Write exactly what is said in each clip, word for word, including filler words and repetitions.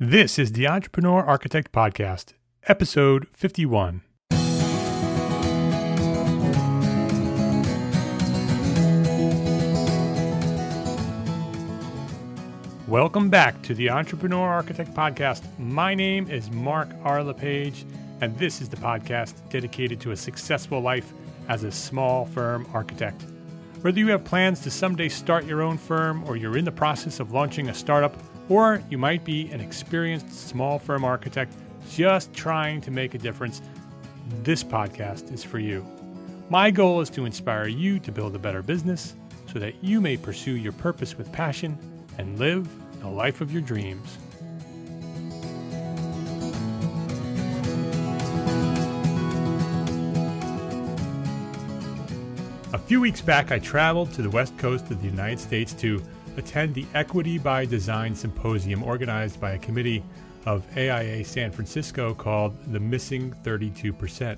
This is the Entrepreneur Architect Podcast, episode fifty-one. Welcome back to the Entrepreneur Architect Podcast. My name is Mark R. LePage, and this is the podcast dedicated to a successful life as a small firm architect. Whether you have plans to someday start your own firm, or you're in the process of launching a startup, or you might be an experienced small firm architect just trying to make a difference, this podcast is for you. My goal is to inspire you to build a better business so that you may pursue your purpose with passion and live the life of your dreams. A few weeks back, I traveled to the West Coast of the United States to attend the Equity by Design Symposium organized by a committee of A I A San Francisco called The Missing thirty-two percent.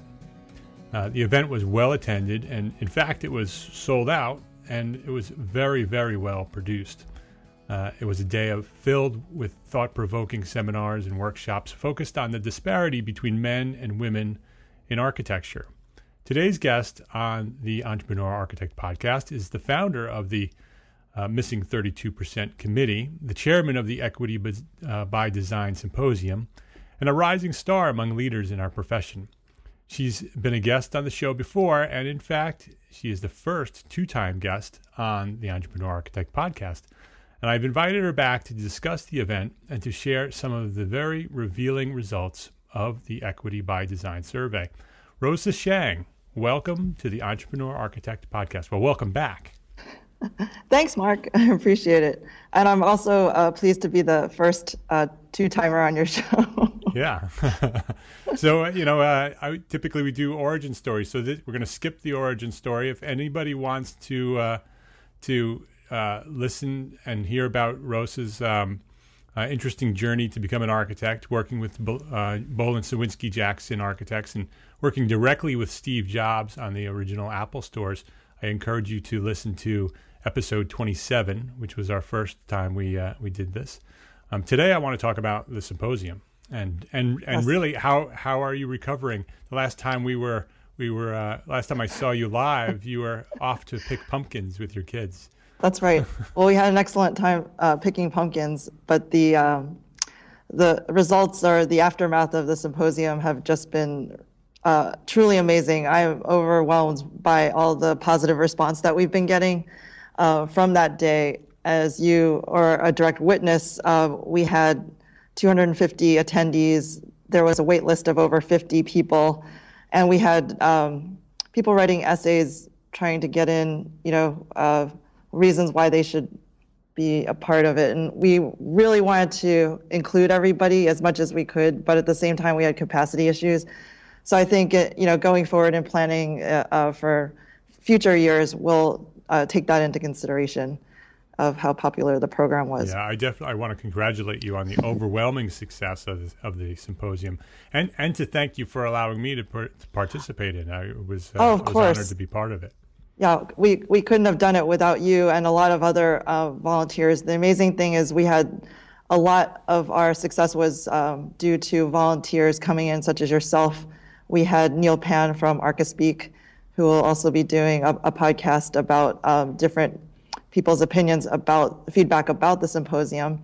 Uh, the event was well attended, and in fact, it was sold out, and it was very, very well produced. Uh, it was a day of filled with thought-provoking seminars and workshops focused on the disparity between men and women in architecture. Today's guest on the Entrepreneur Architect Podcast is the founder of the uh, Missing thirty-two percent Committee, the chairman of the Equity uh, by Design Symposium, and a rising star among leaders in our profession. She's been a guest on the show before, and in fact, she is the first two-time guest on the Entrepreneur Architect Podcast. And I've invited her back to discuss the event and to share some of the very revealing results of the Equity by Design survey. Rosa Shang, welcome to the Entrepreneur Architect Podcast. Well, welcome back. Thanks, Mark. I appreciate it. And I'm also uh, pleased to be the first uh, two-timer on your show. Yeah. So, uh, you know, uh, I, typically we do origin stories. So this, we're going to skip the origin story. If anybody wants to uh, to uh, listen and hear about Rosa's um, uh, interesting journey to become an architect, working with uh, Boland Sawinski Jackson Architects and working directly with Steve Jobs on the original Apple stores, I encourage you to listen to episode twenty-seven, which was our first time we uh, we did this. Um, today, I want to talk about the symposium and and and Yes. really how how are you recovering? The last time we were we were uh, last time I saw you live, you were off to pick pumpkins with your kids. That's right. Well, we had an excellent time uh, picking pumpkins, but the um, the results or the aftermath of the symposium have just been uh, truly amazing. I'm overwhelmed by all the positive response that we've been getting uh, from that day. As you are a direct witness, uh, we had two hundred fifty attendees. There was a wait list of over fifty people, and we had um, people writing essays trying to get in, you know, uh, reasons why they should be a part of it. And we really wanted to include everybody as much as we could, but at the same time, we had capacity issues. So I think, it, you know, going forward and planning uh, uh, for future years, we'll uh, take that into consideration of how popular the program was. Yeah, I definitely I want to congratulate you on the overwhelming success of the, of the symposium, and and to thank you for allowing me to, per, to participate in it. I was, uh, Oh, of was course. honored to be part of it. Yeah, we, we couldn't have done it without you and a lot of other uh, volunteers. The amazing thing is we had a lot of our success was um, due to volunteers coming in, such as yourself. We had Neil Pan from ArchiSpeak, who will also be doing a, a podcast about um, different people's opinions about feedback about the symposium.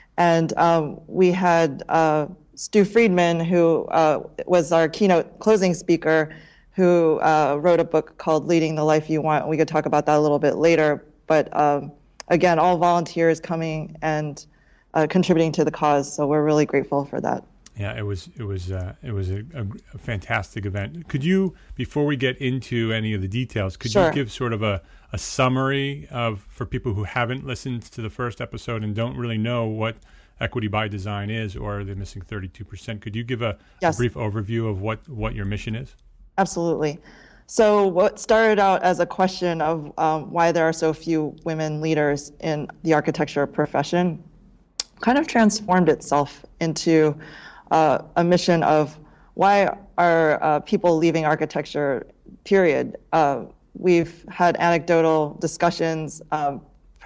And um, we had uh, Stu Friedman, who uh, was our keynote closing speaker, who uh, wrote a book called Leading the Life You Want. We could talk about that a little bit later. But um, again, all volunteers coming and uh, contributing to the cause. So we're really grateful for that. Yeah, it was it was uh, it was a, a, a fantastic event. Could you, before we get into any of the details, could Sure. you give sort of a, a summary of for people who haven't listened to the first episode and don't really know what Equity by Design is or the Missing thirty-two percent? Could you give a, Yes. a brief overview of what, what your mission is? Absolutely. So what started out as a question of um, why there are so few women leaders in the architecture profession kind of transformed itself into uh, a mission of why are uh, people leaving architecture, period. Uh, we've had anecdotal discussions, um,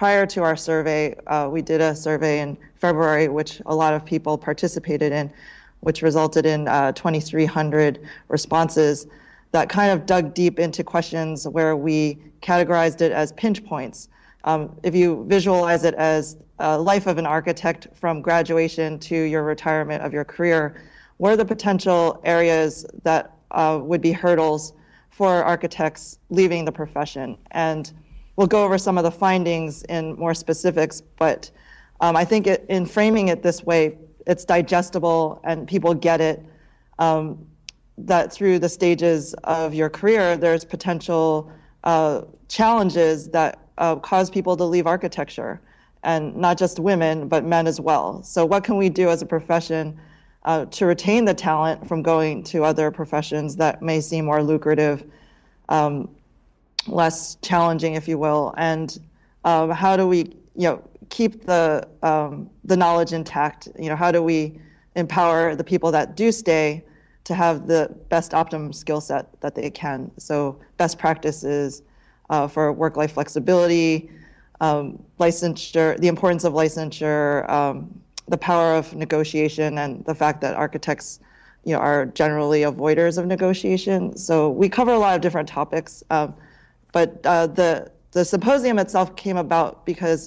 prior to our survey, uh, we did a survey in February, which a lot of people participated in, which resulted in uh, twenty-three hundred responses that kind of dug deep into questions where we categorized it as pinch points. Um, if you visualize it as a life of an architect from graduation to your retirement of your career, what are the potential areas that uh, would be hurdles for architects leaving the profession? And we'll go over some of the findings in more specifics, but um, I think it, in framing it this way, it's digestible and people get it, um, that through the stages of your career, there's potential uh, challenges that uh, cause people to leave architecture, and not just women, but men as well. So what can we do as a profession uh, to retain the talent from going to other professions that may seem more lucrative, um, less challenging, if you will, and um, how do we, you know, keep the um, the knowledge intact? You know, how do we empower the people that do stay to have the best optimum skill set that they can? So best practices uh, for work-life flexibility, um, licensure, the importance of licensure, um, the power of negotiation, and the fact that architects, you know, are generally avoiders of negotiation. So we cover a lot of different topics. Um, But uh, the the symposium itself came about because,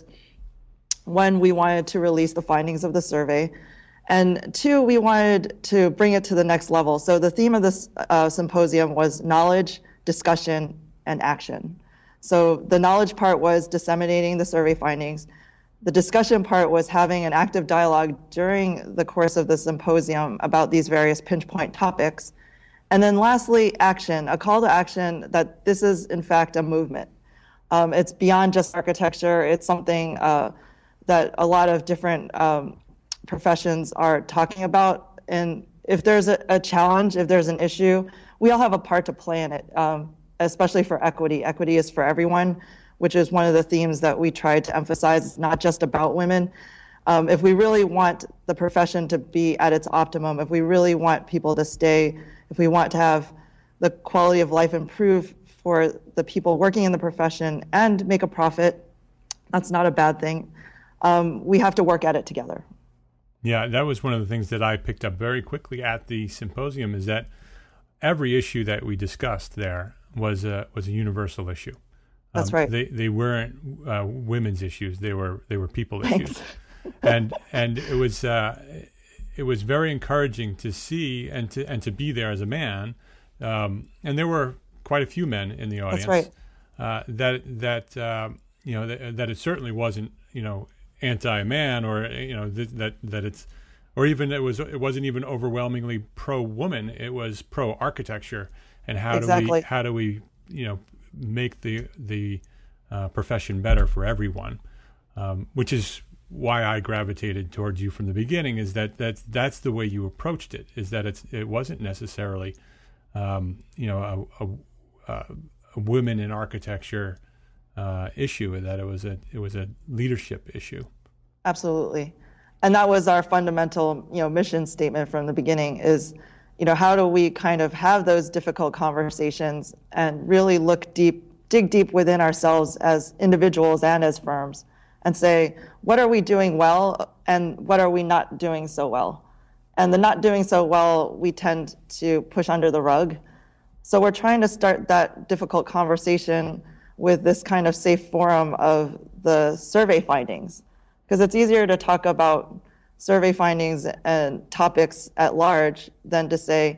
one, we wanted to release the findings of the survey, and two, we wanted to bring it to the next level. So the theme of this uh, symposium was knowledge, discussion, and action. So the knowledge part was disseminating the survey findings. The discussion part was having an active dialogue during the course of the symposium about these various pinch point topics. And then lastly, action, a call to action that this is in fact a movement. Um, it's beyond just architecture. It's something uh, that a lot of different um, professions are talking about. And if there's a, a challenge, if there's an issue, we all have a part to play in it, um, especially for equity. Equity is for everyone, which is one of the themes that we try to emphasize. It's not just about women. Um, if we really want the profession to be at its optimum, if we really want people to stay, if we want to have the quality of life improve for the people working in the profession and make a profit, that's not a bad thing. Um, we have to work at it together. Yeah, that was one of the things that I picked up very quickly at the symposium, is that every issue that we discussed there was a was a universal issue. That's um, right. They they weren't uh, women's issues; they were they were people Thanks. issues, and and it was. Uh, It was very encouraging to see and to and to be there as a man, um, and there were quite a few men in the audience. That's right. Uh, that that uh, you know that, that it certainly wasn't, you know, anti-man, or you know th- that that it's, or even it was it wasn't even overwhelmingly pro-woman. It was pro-architecture, and how Exactly. do we how do we you know make the the uh, profession better for everyone, um, which is why I gravitated towards you from the beginning, is that that's that's the way you approached it. Is that it's it wasn't necessarily, um, you know, a, a, a women in architecture uh, issue. That it was a it was a leadership issue. Absolutely, and that was our fundamental, you know, mission statement from the beginning. Is, you know, how do we kind of have those difficult conversations and really look deep, dig deep within ourselves as individuals and as firms, and say, what are we doing well and what are we not doing so well? And the not doing so well, we tend to push under the rug. So we're trying to start that difficult conversation with this kind of safe forum of the survey findings, because it's easier to talk about survey findings and topics at large than to say,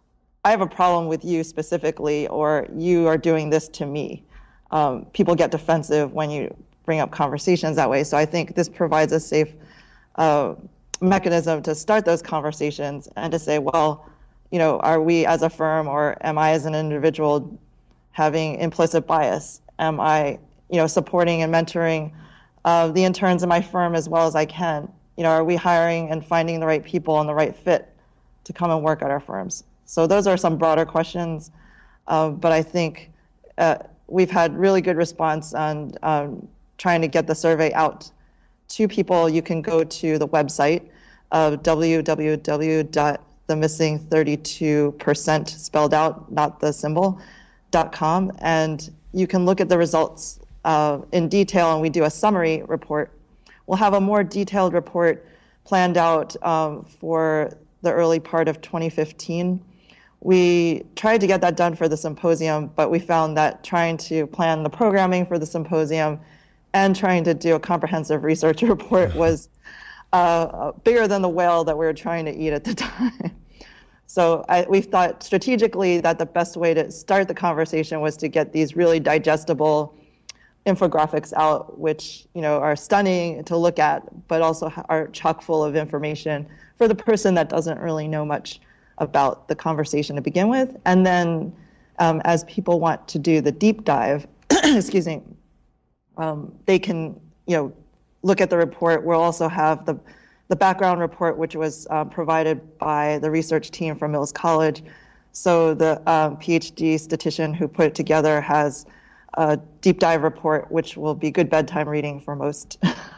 I have a problem with you specifically, or you are doing this to me. Um, people get defensive when you bring up conversations that way. So I think this provides a safe uh, mechanism to start those conversations and to say, well, you know, are we as a firm, or am I as an individual having implicit bias? Am I, you know, supporting and mentoring uh, the interns in my firm as well as I can? You know, are we hiring and finding the right people and the right fit to come and work at our firms? So those are some broader questions, uh, but I think uh, we've had really good response on um, trying to get the survey out to people. You can go to the website of w w w dot the missing thirty-two percent spelled out, not the symbol, dot com, and you can look at the results uh, in detail and we do a summary report. We'll have a more detailed report planned out um, for the early part of twenty fifteen. We tried to get that done for the symposium, but we found that trying to plan the programming for the symposium and trying to do a comprehensive research report was uh, bigger than the whale that we were trying to eat at the time. So I, we thought strategically that the best way to start the conversation was to get these really digestible infographics out, which you know are stunning to look at, but also are chock full of information for the person that doesn't really know much about the conversation to begin with. And then um, as people want to do the deep dive, excuse me, um, they can you know look at the report. We'll also have the the background report, which was uh, provided by the research team from Mills College. So the um, PhD statistician who put it together has a deep dive report, which will be good bedtime reading for most.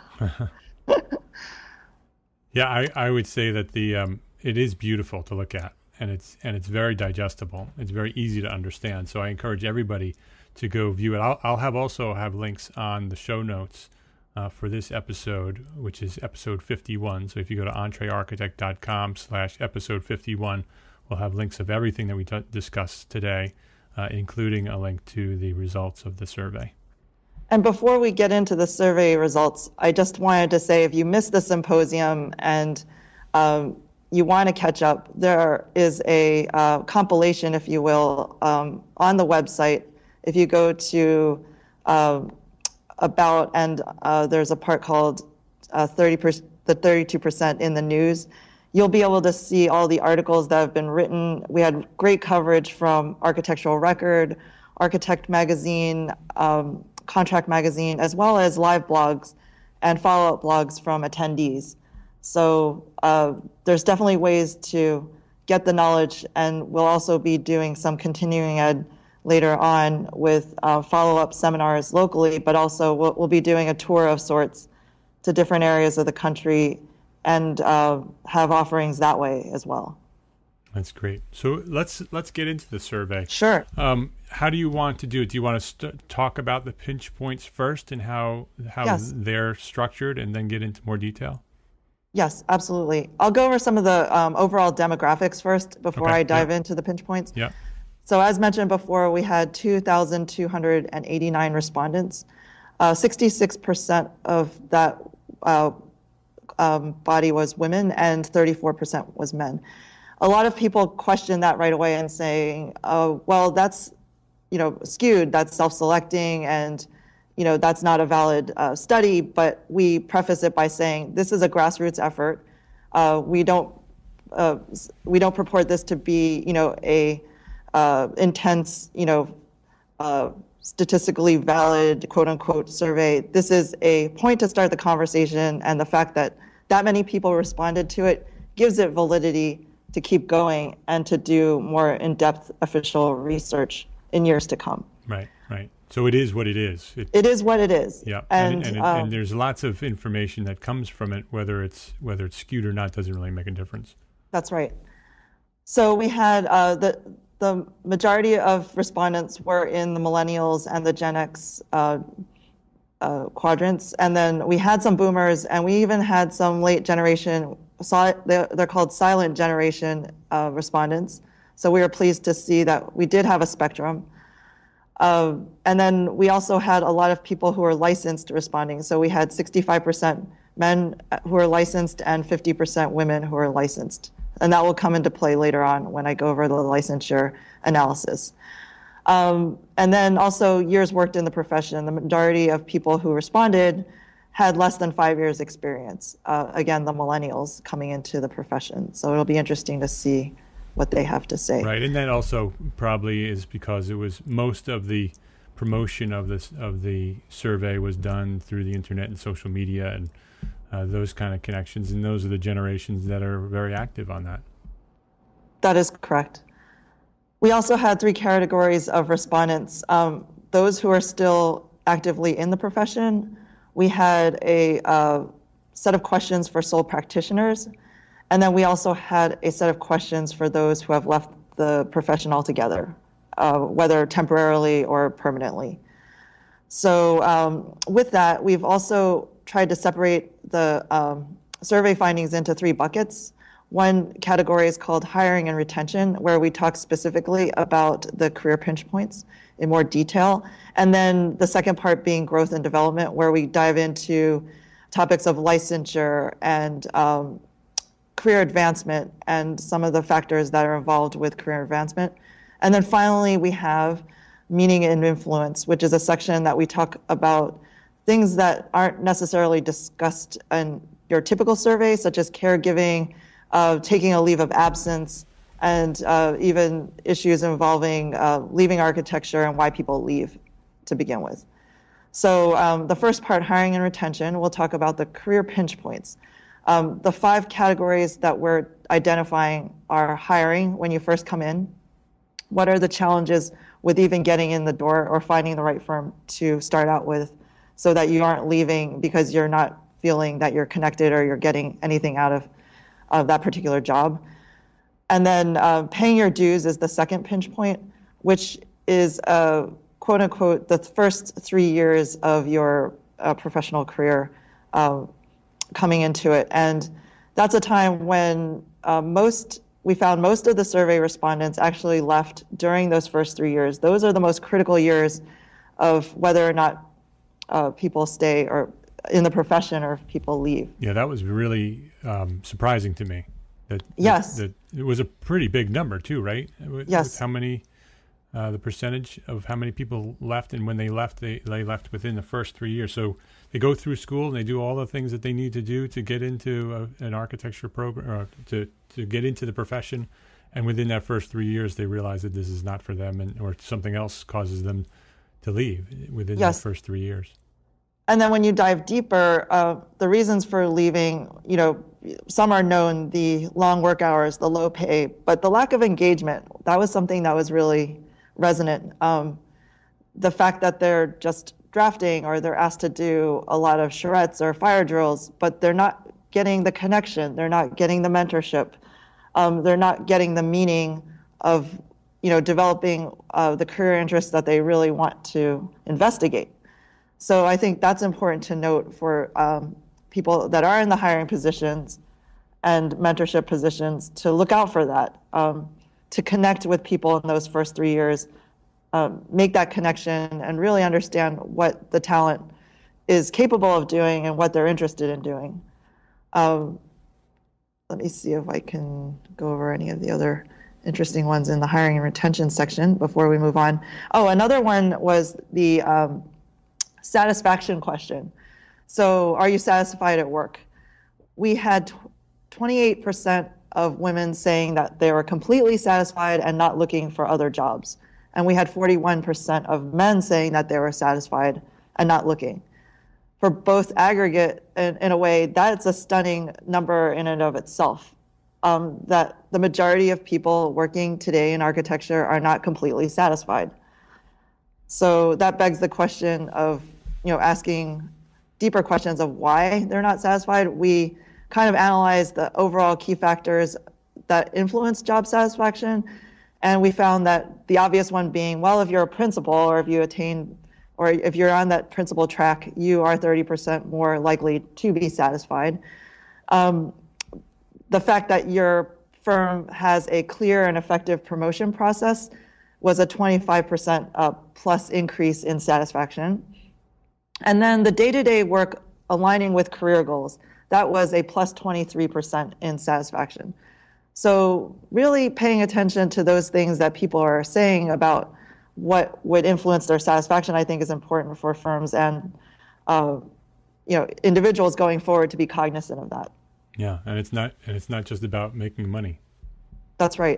Yeah, I, I would say that the um, it is beautiful to look at, and it's and it's very digestible. It's very easy to understand. So I encourage everybody to go view it. I'll, I'll have also have links on the show notes uh, for this episode, which is episode fifty-one. So if you go to entrearchitect.com slash episode 51, we'll have links of everything that we t- discussed today, uh, including a link to the results of the survey. And before we get into the survey results, I just wanted to say if you missed the symposium and um, you want to catch up, there is a uh, compilation, if you will, um, on the website. If you go to uh, About, and uh, there's a part called uh, thirty percent, the thirty-two percent in the news, you'll be able to see all the articles that have been written. We had great coverage from Architectural Record, Architect Magazine, um, Contract Magazine, as well as live blogs and follow-up blogs from attendees. So uh, there's definitely ways to get the knowledge, and we'll also be doing some continuing ed later on with uh, follow-up seminars locally, but also we'll, we'll be doing a tour of sorts to different areas of the country and uh, have offerings that way as well. That's great. So let's let's get into the survey. Sure. Um, how do you want to do it? Do you want to st- talk about the pinch points first and how how Yes. they're structured, and then get into more detail? Yes, absolutely. I'll go over some of the um, overall demographics first before Okay, I dive yeah. into the pinch points. Yeah. So as mentioned before, we had two thousand two hundred eighty-nine respondents. Uh, sixty-six percent of that uh, um, body was women and thirty-four percent was men. A lot of people question that right away and saying, oh, well, that's, you know, skewed, that's self-selecting, and, you know, that's not a valid uh, study. But we preface it by saying this is a grassroots effort. Uh, we don't uh, we don't purport this to be, you know, a uh, intense, you know, uh, statistically valid, quote unquote, survey. This is a point to start the conversation, and the fact that that many people responded to it gives it validity to keep going and to do more in-depth official research in years to come. Right, right. So it is what it is. It, it is what it is. Yeah, and and, and, um, and there's lots of information that comes from it. Whether it's whether it's skewed or not doesn't really make a difference. That's right. So we had uh, the the majority of respondents were in the millennials and the Gen X uh, uh, quadrants, and then we had some boomers, and we even had some late generation. They're, they're called silent generation uh, respondents. So we were pleased to see that we did have a spectrum. Uh, and then we also had a lot of people who were licensed responding. So we had sixty-five percent men who are licensed and fifty percent women who are licensed. And that will come into play later on when I go over the licensure analysis. Um, and then also years worked in the profession. The majority of people who responded had less than five years experience. Uh, again, the millennials coming into the profession. So it'll be interesting to see what they have to say. Right, and that also probably is because it was most of the promotion of this of the survey was done through the internet and social media and uh, those kind of connections, and those are the generations that are very active on that. That is correct. We also had three categories of respondents. Um, those who are still actively in the profession. We had a uh, set of questions for sole practitioners, and then we also had a set of questions for those who have left the profession altogether, uh, whether temporarily or permanently. So um, with that, we've also tried to separate the um, survey findings into three buckets. One category is called hiring and retention, where we talk specifically about the career pinch points in more detail. And then the second part being growth and development, where we dive into topics of licensure and um, career advancement and some of the factors that are involved with career advancement. And then finally, we have meaning and influence, which is a section that we talk about things that aren't necessarily discussed in your typical survey, such as caregiving, uh, taking a leave of absence, and uh, even issues involving uh, leaving architecture and why people leave to begin with. So um, the first part, hiring and retention, we'll talk about the career pinch points. Um, the five categories that we're identifying are hiring when you first come in. What are the challenges with even getting in the door or finding the right firm to start out with so that you aren't leaving because you're not feeling that you're connected or you're getting anything out of, of that particular job. And then uh, paying your dues is the second pinch point, which is uh, quote unquote the first three years of your uh, professional career uh, coming into it. And that's a time when uh, most we found most of the survey respondents actually left during those first three years. Those are the most critical years of whether or not uh, people stay or in the profession or if people leave. Yeah, that was really um, surprising to me. That, yes. That, that it was a pretty big number too, right? With, yes. With how many, uh, the percentage of how many people left, and when they left, they, they left within the first three years. So they go through school and they do all the things that they need to do to get into a, an architecture program, or to, to get into the profession. And within that first three years, they realize that this is not for them, and or something else causes them to leave within yes. the first three years. And then when you dive deeper, uh, the reasons for leaving, you know, some are known, the long work hours, the low pay, but the lack of engagement, that was something that was really resonant. Um, the fact that they're just drafting or they're asked to do a lot of charrettes or fire drills, but they're not getting the connection, they're not getting the mentorship, um, they're not getting the meaning of, you know, developing uh, the career interests that they really want to investigate. So I think that's important to note for um, people that are in the hiring positions and mentorship positions to look out for that, um, to connect with people in those first three years, um, make that connection and really understand what the talent is capable of doing and what they're interested in doing. Um, let me see if I can go over any of the other interesting ones in the hiring and retention section before we move on. Oh, another one was the um, satisfaction question. So are you satisfied at work? We had twenty-eight percent of women saying that they were completely satisfied and not looking for other jobs. And we had forty-one percent of men saying that they were satisfied and not looking. For both aggregate, in, in a way, that's a stunning number in and of itself, um, that the majority of people working today in architecture are not completely satisfied. So that begs the question of, you know, asking deeper questions of why they're not satisfied. We kind of analyzed the overall key factors that influence job satisfaction, and we found that the obvious one being, well, if you're a principal or if you attain, or if you're on that principal track, you are thirty percent more likely to be satisfied. Um, the fact that your firm has a clear and effective promotion process was a twenty-five percent uh, plus increase in satisfaction. And then the day-to-day work aligning with career goals, that was a plus twenty-three percent in satisfaction. So really paying attention to those things that people are saying about what would influence their satisfaction, I think, is important for firms and uh, you know, individuals going forward to be cognizant of that. Yeah, and it's not and it's not just about making money. That's right.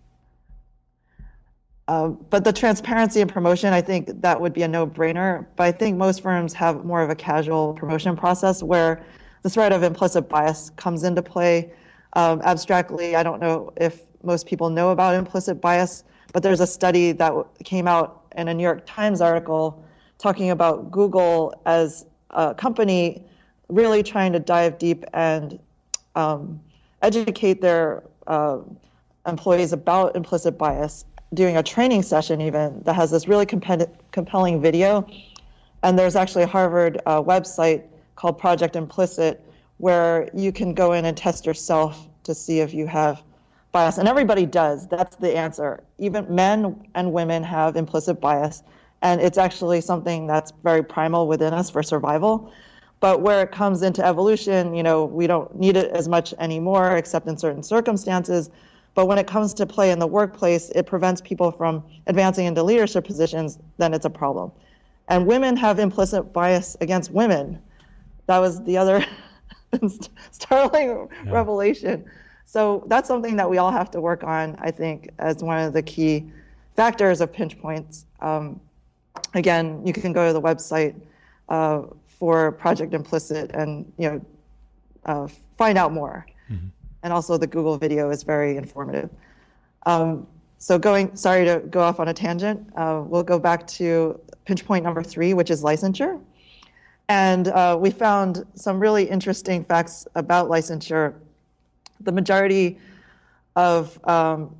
Uh, but the transparency and promotion, I think that would be a no-brainer. But I think most firms have more of a casual promotion process where the threat of implicit bias comes into play. Um, abstractly, I don't know if most people know about implicit bias, but there's a study that w- came out in a New York Times article talking about Google as a company really trying to dive deep and um, educate their uh, employees about implicit bias, doing a training session even that has this really comp- compelling video and there's actually a Harvard uh, website called Project Implicit where you can go in and test yourself to see if you have bias. And everybody does. That's the answer. Even men and women have implicit bias. And it's actually something that's very primal within us for survival. But where it comes into evolution, you know, we don't need it as much anymore, except in certain circumstances. But when it comes to play in the workplace, it prevents people from advancing into leadership positions, then it's a problem. And women have implicit bias against women. That was the other startling yeah. revelation. So that's something that we all have to work on, I think, as one of the key factors of pinch points. Um, again, you can go to the website uh, for Project Implicit and you know uh, find out more. Mm-hmm. And also the Google video is very informative. Um, so going, sorry to go off on a tangent, uh, we'll go back to pinch point number three, which is licensure. And uh, we found some really interesting facts about licensure. The majority of um,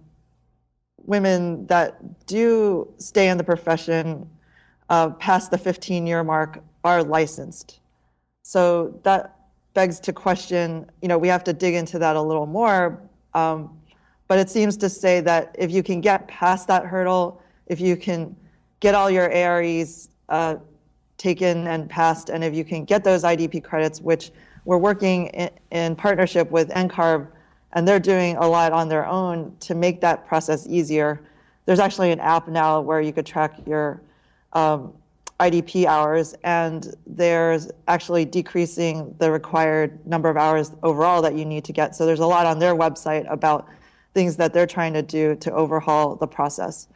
women that do stay in the profession uh, past the fifteen-year mark are licensed. So that begs to question, you know, we have to dig into that a little more. Um, but it seems to say that if you can get past that hurdle, if you can get all your A R Es uh, taken and passed, and if you can get those I D P credits, which we're working in, in partnership with N C A R B, and they're doing a lot on their own to make that process easier. There's actually an app now where you could track your um, I D P hours, and there's actually decreasing the required number of hours overall that you need to get. So there's a lot on their website about things that they're trying to do to overhaul the process.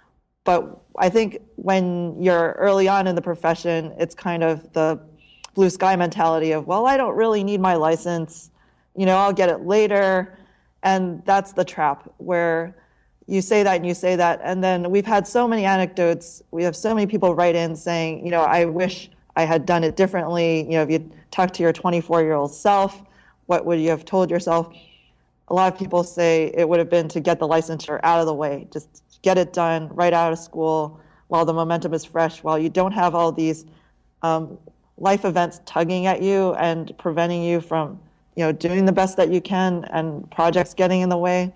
But I think when you're early on in the profession, it's kind of the blue sky mentality of, well, I don't really need my license, you know, I'll get it later. And that's the trap where you say that and you say that. And then we've had so many anecdotes. We have so many people write in saying, you know, I wish I had done it differently. You know, if you talk to your twenty-four-year-old self, what would you have told yourself? A lot of people say it would have been to get the licensure out of the way, just get it done right out of school while the momentum is fresh, while you don't have all these um, life events tugging at you and preventing you from, you know, doing the best that you can and projects getting in the way.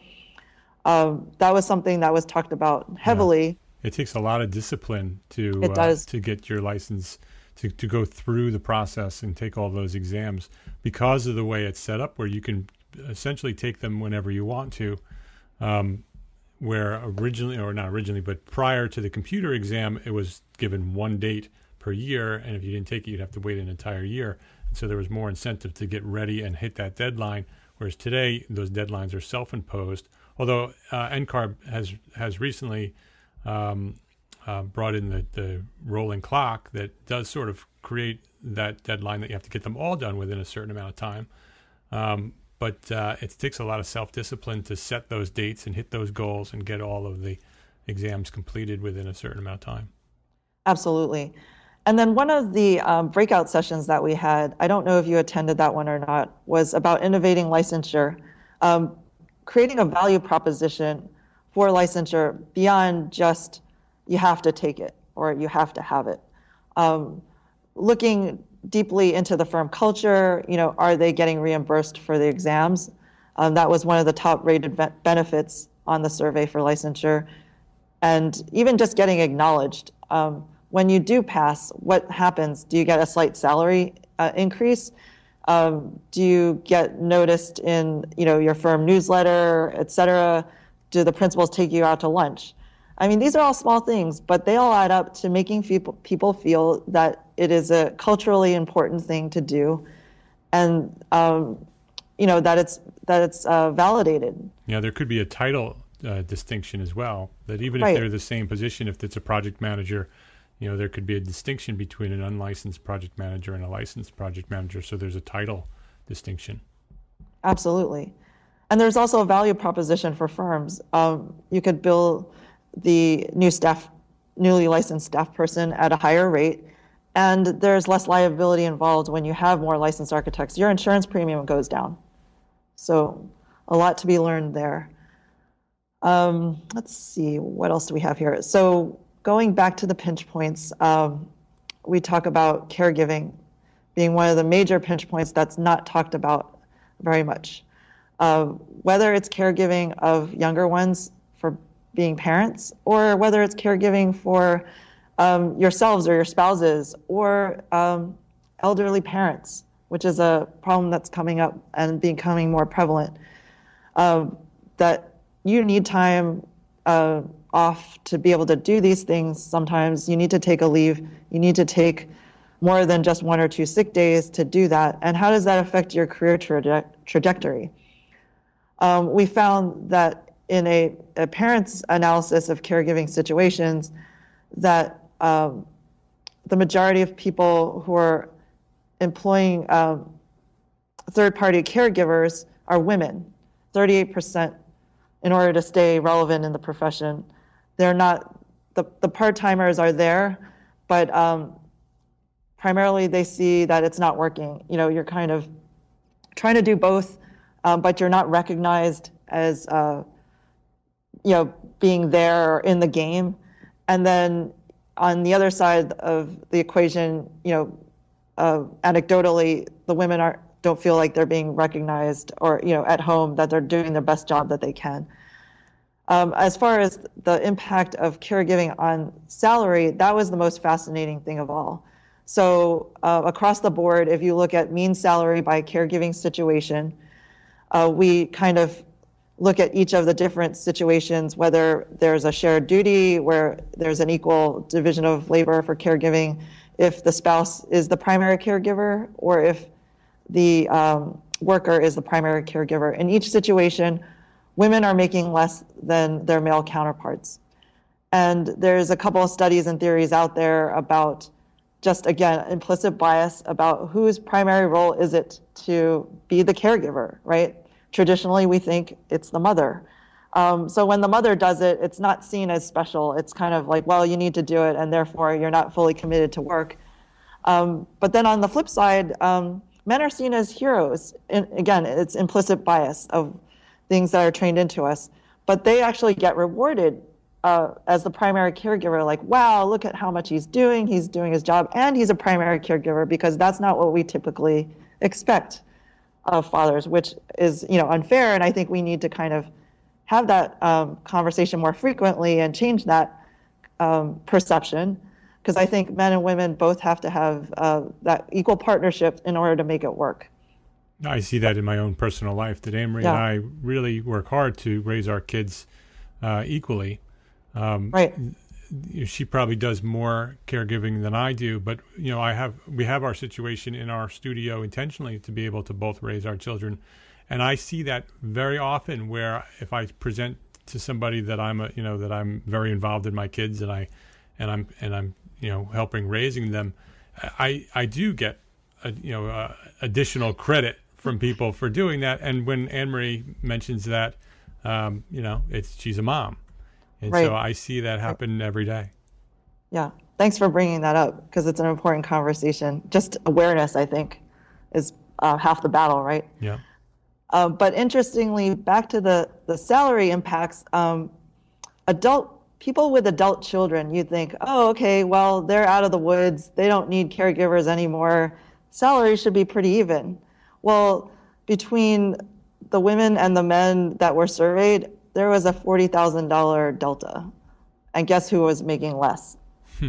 Um, that was something that was talked about heavily. Yeah. It takes a lot of discipline to it does. Uh, to get your license, to, to go through the process and take all those exams because of the way it's set up, where you can essentially take them whenever you want to. Um, where originally, or not originally, but prior to the computer exam, it was given one date per year, and if you didn't take it, you'd have to wait an entire year. And so there was more incentive to get ready and hit that deadline, whereas today, those deadlines are self-imposed. Although uh, N C A R B has has recently um, uh, brought in the, the rolling clock that does sort of create that deadline that you have to get them all done within a certain amount of time. Um, but uh, it takes a lot of self-discipline to set those dates and hit those goals and get all of the exams completed within a certain amount of time. Absolutely. And then one of the um, breakout sessions that we had, I don't know if you attended that one or not, was about innovating licensure. Um, creating a value proposition for licensure beyond just you have to take it or you have to have it. Um, looking deeply into the firm culture, you know, are they getting reimbursed for the exams? Um, that was one of the top rated be- benefits on the survey for licensure. And even just getting acknowledged. Um, when you do pass, what happens? Do you get a slight salary uh, increase? Um, do you get noticed in, you know, your firm newsletter, et cetera? Do the principals take you out to lunch? I mean, these are all small things, but they all add up to making people people feel that it is a culturally important thing to do, and um, you know that it's that it's uh, validated. Yeah, there could be a title uh, distinction as well. That even right. if they're the same position, if it's a project manager, you know, there could be a distinction between an unlicensed project manager and a licensed project manager. So there's a title distinction. Absolutely. And there's also a value proposition for firms. Um, you could bill the new staff, newly licensed staff person at a higher rate, and there's less liability involved when you have more licensed architects. Your insurance premium goes down. So a lot to be learned there. Um, let's see, what else do we have here? So going back to the pinch points, um, we talk about caregiving being one of the major pinch points that's not talked about very much. Uh, whether it's caregiving of younger ones for being parents, or whether it's caregiving for um, yourselves or your spouses, or um, elderly parents, which is a problem that's coming up and becoming more prevalent, uh, that you need time uh, off to be able to do these things. Sometimes you need to take a leave. You need to take more than just one or two sick days to do that. And how does that affect your career traje- trajectory? Um, we found that in a, a parent's analysis of caregiving situations, that um, the majority of people who are employing um, third-party caregivers are women, thirty-eight percent, in order to stay relevant in the profession. They're not, the, the part-timers are there, but um, primarily they see that it's not working. You know, you're kind of trying to do both, um, but you're not recognized as, uh, you know, being there or in the game. And then on the other side of the equation, you know, uh, anecdotally, the women are don't feel like they're being recognized, or, you know, at home, that they're doing their best job that they can. Um, as far as the impact of caregiving on salary, that was the most fascinating thing of all. So uh, across the board, if you look at mean salary by caregiving situation, uh, we kind of look at each of the different situations, whether there's a shared duty, where there's an equal division of labor for caregiving, if the spouse is the primary caregiver, or if the um, worker is the primary caregiver. In each situation, women are making less than their male counterparts. And there's a couple of studies and theories out there about just, again, implicit bias about whose primary role is it to be the caregiver, right? Traditionally, we think it's the mother. Um, so when the mother does it, it's not seen as special. It's kind of like, well, you need to do it, and therefore you're not fully committed to work. Um, but then on the flip side, um, men are seen as heroes. And again, it's implicit bias of things that are trained into us. But they actually get rewarded uh, as the primary caregiver, like, wow, look at how much he's doing. He's doing his job, and he's a primary caregiver, because that's not what we typically expect of fathers, which is, you know, unfair. And I think we need to kind of have that um, conversation more frequently and change that um, perception. Because I think men and women both have to have uh, that equal partnership in order to make it work. I see that in my own personal life, that Anne Marie yeah. and I really work hard to raise our kids uh, equally. Um, right. She probably does more caregiving than I do, but you know, I have we have our situation in our studio intentionally to be able to both raise our children, and I see that very often. Where if I present to somebody that I'm a, you know that I'm very involved in my kids, and I and I'm and I'm you know helping raising them, I I do get a, you know uh, additional credit from people for doing that. And when Anne Marie mentions that, um, you know, it's she's a mom. And right. so I see that happen right. every day. Yeah. Thanks for bringing that up, because it's an important conversation. Just awareness, I think, is uh, half the battle, right? Yeah. Uh, but interestingly, back to the, the salary impacts, um, adult people with adult children, you think, oh, okay, well, they're out of the woods. They don't need caregivers anymore. Salary should be pretty even. Well, between the women and the men that were surveyed, there was a forty thousand dollars delta. And guess who was making less?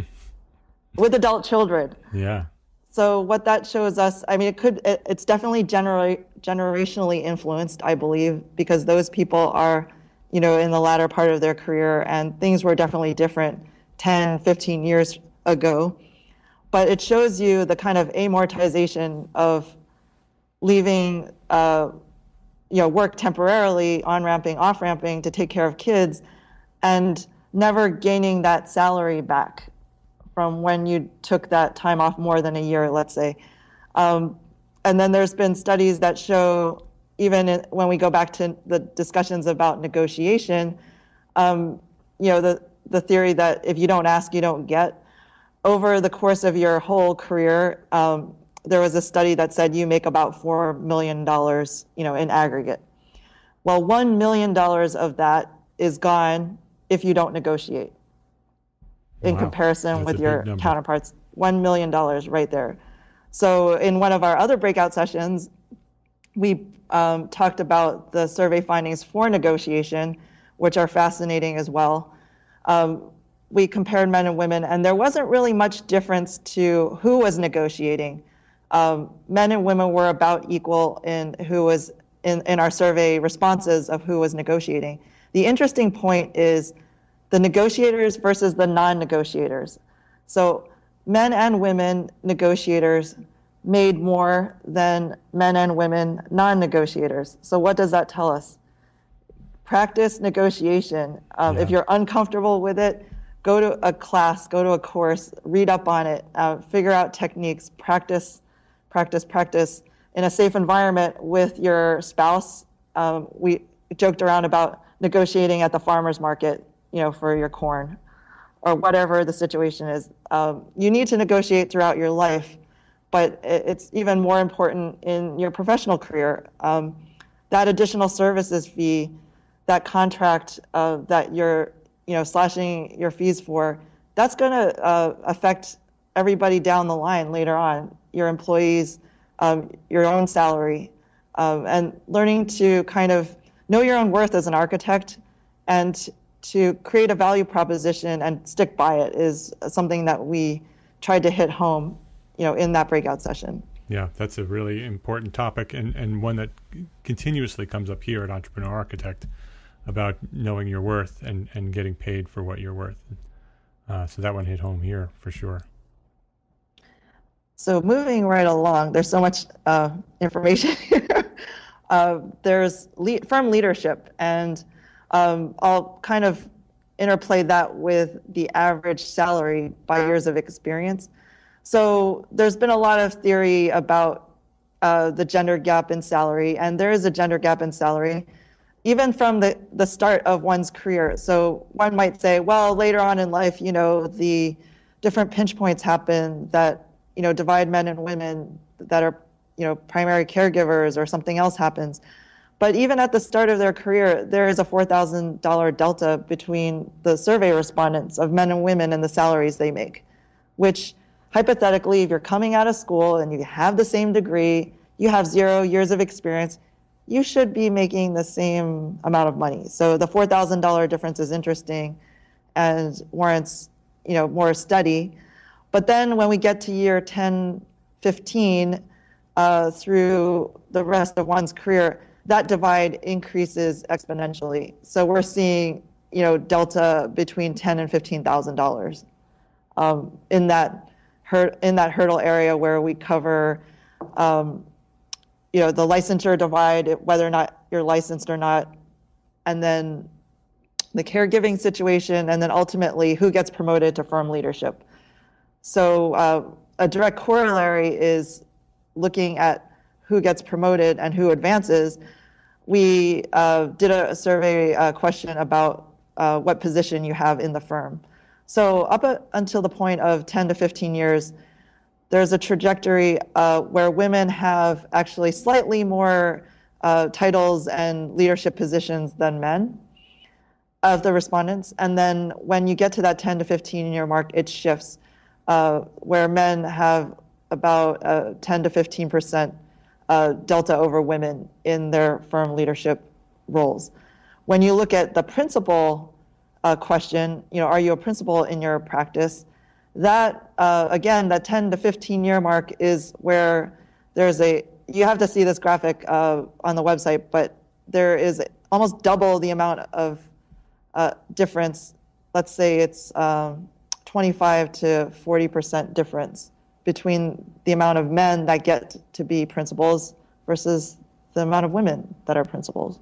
With adult children. Yeah. So what that shows us, I mean, it could, it, it's definitely genera- generationally influenced, I believe, because those people are, you know, in the latter part of their career, and things were definitely different ten, fifteen years ago. But it shows you the kind of amortization of leaving, uh, you know, work temporarily, on-ramping, off-ramping to take care of kids, and never gaining that salary back from when you took that time off more than a year, let's say. Um, and then there's been studies that show, even in, when we go back to the discussions about negotiation, um, you know, the, the theory that if you don't ask, you don't get. Over the course of your whole career, um, there was a study that said you make about four million dollars, you know, in aggregate. Well, one million dollars of that is gone if you don't negotiate in wow. comparison That's with your counterparts. one million dollars right there. So in one of our other breakout sessions, we um, talked about the survey findings for negotiation, which are fascinating as well. Um, we compared men and women, and there wasn't really much difference to who was negotiating. Um, men and women were about equal in who was in, in our survey responses of who was negotiating. The interesting point is the negotiators versus the non-negotiators. So men and women negotiators made more than men and women non-negotiators. So what does that tell us? Practice negotiation. Um, yeah. If you're uncomfortable with it, go to a class, go to a course, read up on it, uh, figure out techniques, practice, practice, practice in a safe environment with your spouse. Um, we joked around about negotiating at the farmer's market, you know, for your corn or whatever the situation is. Um, you need to negotiate throughout your life, but it's even more important in your professional career. Um, that additional services fee, that contract uh, that you're, you know, slashing your fees for, that's going to uh, affect everybody down the line later on, your employees, um, your own salary, um, and learning to kind of know your own worth as an architect and to create a value proposition and stick by it is something that we tried to hit home, you know, in that breakout session. Yeah, that's a really important topic and, and one that continuously comes up here at Entrepreneur Architect about knowing your worth and, and getting paid for what you're worth. Uh, so that one hit home here for sure. So moving right along, there's so much uh, information here. uh, there's le- firm leadership, and um, I'll kind of interplay that with the average salary by years of experience. So there's been a lot of theory about uh, the gender gap in salary, and there is a gender gap in salary, even from the, the start of one's career. So one might say, well, later on in life, you know, the different pinch points happen that, you know, divide men and women that are, you know, primary caregivers or something else happens. But even at the start of their career, there is a four thousand dollars delta between the survey respondents of men and women and the salaries they make, which hypothetically, if you're coming out of school and you have the same degree, you have zero years of experience, you should be making the same amount of money. So the four thousand dollars difference is interesting and warrants, you know, more study. But then when we get to year ten, fifteen, uh, through the rest of one's career, that divide increases exponentially. So we're seeing, you know, delta between ten and fifteen thousand dollars um, in that hur- in that hurdle area where we cover, um, you know, the licensure divide, whether or not you're licensed or not, and then the caregiving situation, and then ultimately who gets promoted to firm leadership. So uh, a direct corollary is looking at who gets promoted and who advances. We uh, did a survey uh, question about uh, what position you have in the firm. So up a, until the point of ten to fifteen years, there's a trajectory uh, where women have actually slightly more uh, titles and leadership positions than men of the respondents. And then when you get to that ten to fifteen year mark, it shifts, uh, where men have about uh, ten to fifteen percent uh, delta over women in their firm leadership roles. When you look at the principal uh, question, you know, are you a principal in your practice? That, uh, again, that ten to fifteen year mark is where there's a, you have to see this graphic uh, on the website, but there is almost double the amount of uh, difference. Let's say it's um, twenty-five to forty percent difference between the amount of men that get to be principals versus the amount of women that are principals.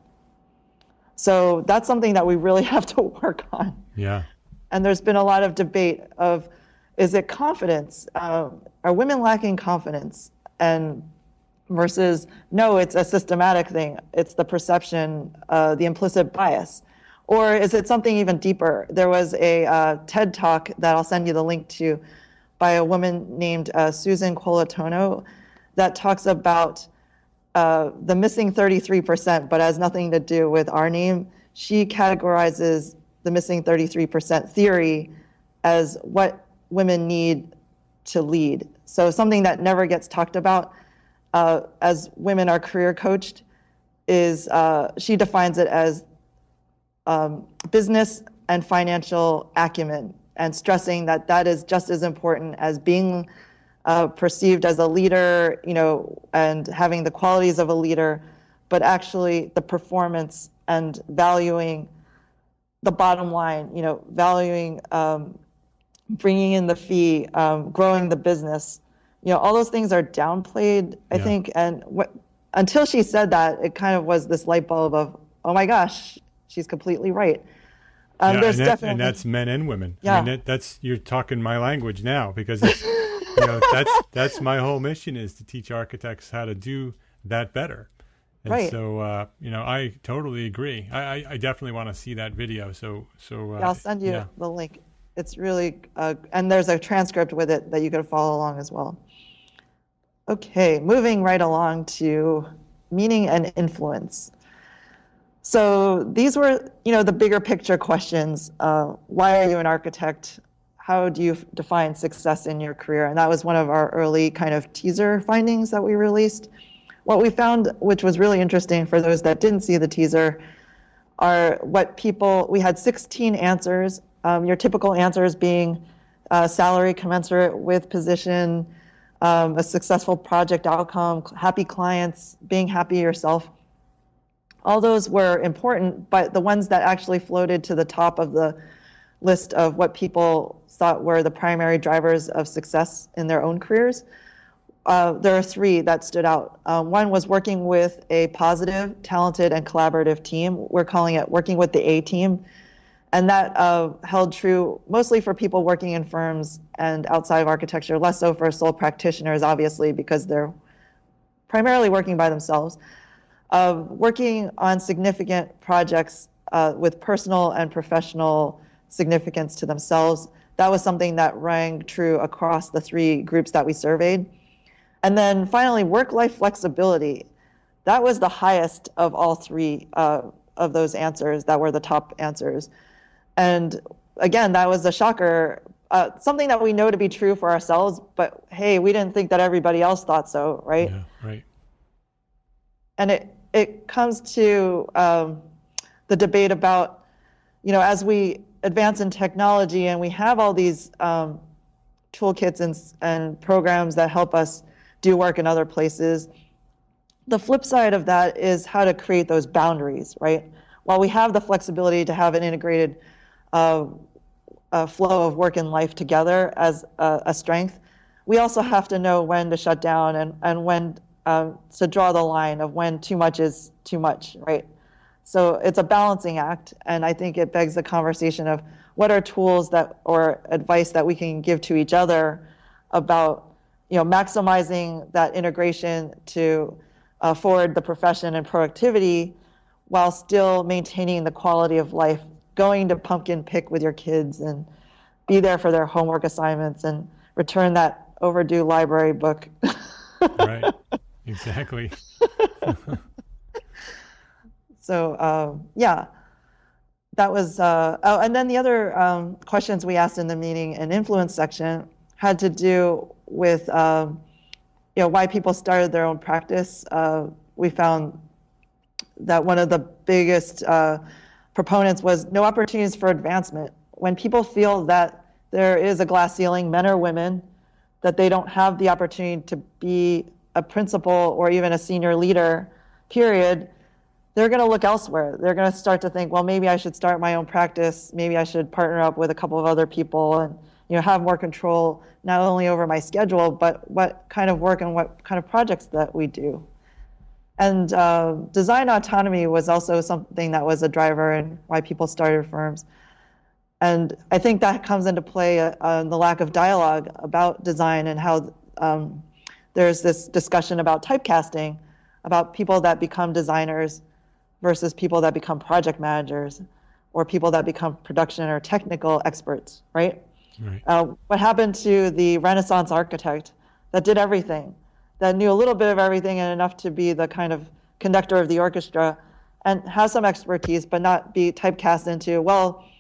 So that's something that we really have to work on. Yeah. And there's been a lot of debate of, is it confidence? Uh, are women lacking confidence? And versus, no, it's a systematic thing. It's the perception, uh, the implicit bias. Or is it something even deeper? There was a uh, TED Talk that I'll send you the link to by a woman named uh, Susan Colatono that talks about uh, the missing thirty-three percent, but has nothing to do with our name. She categorizes the missing thirty-three percent theory as what women need to lead. So something that never gets talked about uh, as women are career coached is uh, she defines it as um, business and financial acumen, and stressing that that is just as important as being uh, perceived as a leader, you know, and having the qualities of a leader, but actually the performance and valuing the bottom line, you know, valuing um, bringing in the fee, um, growing the business, you know, all those things are downplayed, I yeah. think. And what, until she said that, it kind of was this light bulb of, oh my gosh, she's completely right. Um, yeah, there's and, that, definitely, and that's men and women. Yeah. I mean, that, that's, you're talking my language now, because it's, you know, that's, that's my whole mission, is to teach architects how to do that better. And right. so, uh, you know, I totally agree. I, I, I definitely want to see that video. So, so uh, yeah, I'll send you yeah. the link. It's really, uh, and there's a transcript with it that you can follow along as well. Okay, moving right along to meaning and influence. So these were, you know, the bigger picture questions. Uh, why are you an architect? How do you define success in your career? And that was one of our early kind of teaser findings that we released. What we found, which was really interesting for those that didn't see the teaser, are what people, we had sixteen answers. Um, your typical answers being uh, salary commensurate with position, um, a successful project outcome, happy clients, being happy yourself. All those were important, but the ones that actually floated to the top of the list of what people thought were the primary drivers of success in their own careers, uh, there are three that stood out. Um, one was working with a positive, talented, and collaborative team. We're calling it working with the A team. And that uh, held true mostly for people working in firms and outside of architecture, less so for sole practitioners, obviously, because they're primarily working by themselves. Uh, working on significant projects uh, with personal and professional significance to themselves, that was something that rang true across the three groups that we surveyed. And then finally, work-life flexibility. That was the highest of all three uh, of those answers that were the top answers. And again, that was a shocker, uh, something that we know to be true for ourselves, but hey, we didn't think that everybody else thought so, right? Yeah, right. And it, it comes to um, the debate about, you know, as we advance in technology and we have all these um, toolkits and, and programs that help us do work in other places, the flip side of that is how to create those boundaries, right? While we have the flexibility to have an integrated Uh, a flow of work and life together as a, a strength, we also have to know when to shut down and, and when um, to draw the line of when too much is too much, right? So it's a balancing act, and I think it begs the conversation of what are tools that or advice that we can give to each other about, you know, maximizing that integration to uh, forward the profession and productivity while still maintaining the quality of life, going to pumpkin pick with your kids and be there for their homework assignments and return that overdue library book. Right, exactly. So, um, yeah, that was, uh, oh, and then the other um, questions we asked in the meaning and influence section had to do with, um, you know, why people started their own practice. Uh, we found that one of the biggest uh, proponents was no opportunities for advancement. When people feel that there is a glass ceiling, men or women, that they don't have the opportunity to be a principal or even a senior leader, period, they're going to look elsewhere. They're going to start to think, well, maybe I should start my own practice. Maybe I should partner up with a couple of other people and, you know, have more control, not only over my schedule, but what kind of work and what kind of projects that we do. And uh, design autonomy was also something that was a driver in why people started firms. And I think that comes into play uh, on the lack of dialogue about design and how um, there's this discussion about typecasting, about people that become designers versus people that become project managers or people that become production or technical experts, right? Right. Uh, what happened to the Renaissance architect that did everything, that knew a little bit of everything and enough to be the kind of conductor of the orchestra and have some expertise, but not be typecast into, well,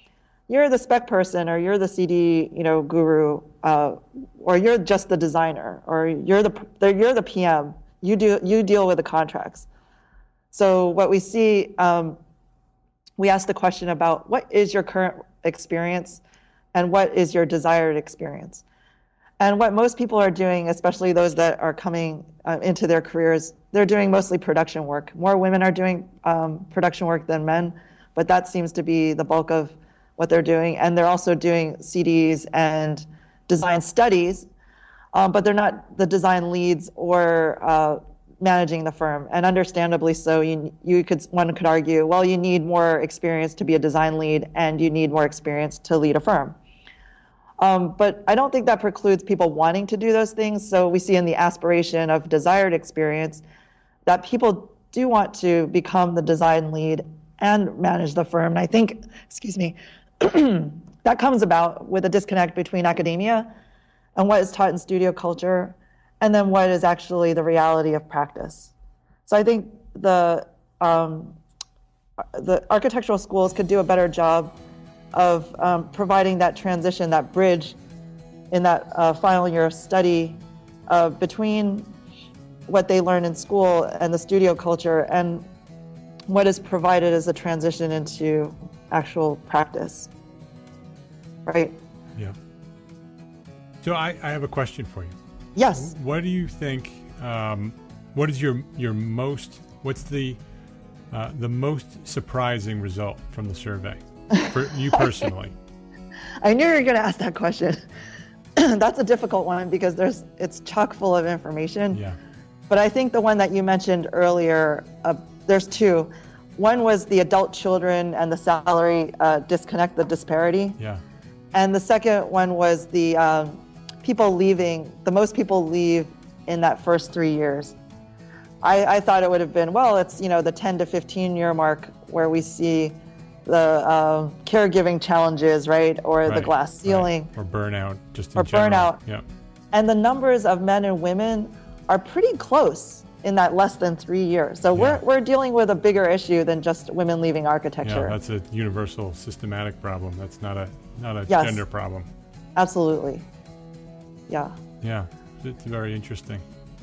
you're the spec person, or you're the C D, you know, guru, uh, or you're just the designer, or you're the you're the P M. You do you deal with the contracts. So what we see, um, we ask the question about what is your current experience, and what is your desired experience. And what most people are doing, especially those that are coming uh, into their careers, they're doing mostly production work. More women are doing um, production work than men, but that seems to be the bulk of what they're doing. And they're also doing C Ds and design studies, um, but they're not the design leads or uh, managing the firm. And understandably so, you, you could one could argue, well, you need more experience to be a design lead, and you need more experience to lead a firm. Um, but I don't think that precludes people wanting to do those things. So we see in the aspiration of desired experience that people do want to become the design lead and manage the firm. And I think, excuse me, that comes about with a disconnect between academia and what is taught in studio culture, and then what is actually the reality of practice. So I think the um, the architectural schools could do a better job of um, providing that transition, that bridge in that uh, final year of study uh, between what they learn in school and the studio culture and what is provided as a transition into actual practice, right? Yeah. So I, I have a question for you. Yes. What do you think, um, what is your, your most, what's the, uh, the most surprising result from the survey? For you personally? I knew you were going to ask that question. That's a difficult one because there's it's chock full of information. Yeah. But I think the one that you mentioned earlier, uh, there's two. One was the adult children and the salary uh, disconnect, the disparity. Yeah. And the second one was the um, people leaving. The most people leave in that first three years. I, I thought it would have been, well, it's, you know, the ten to fifteen year mark where we see the uh, caregiving challenges, right? Or right, the glass ceiling. Right. Or burnout, just in Or general. burnout. Yeah. And the numbers of men and women are pretty close in that less than three years. So yeah. we're we're dealing with a bigger issue than just women leaving architecture. Yeah, that's a universal systematic problem. That's not a not a yes. gender problem. Absolutely. Yeah. Yeah, it's very interesting.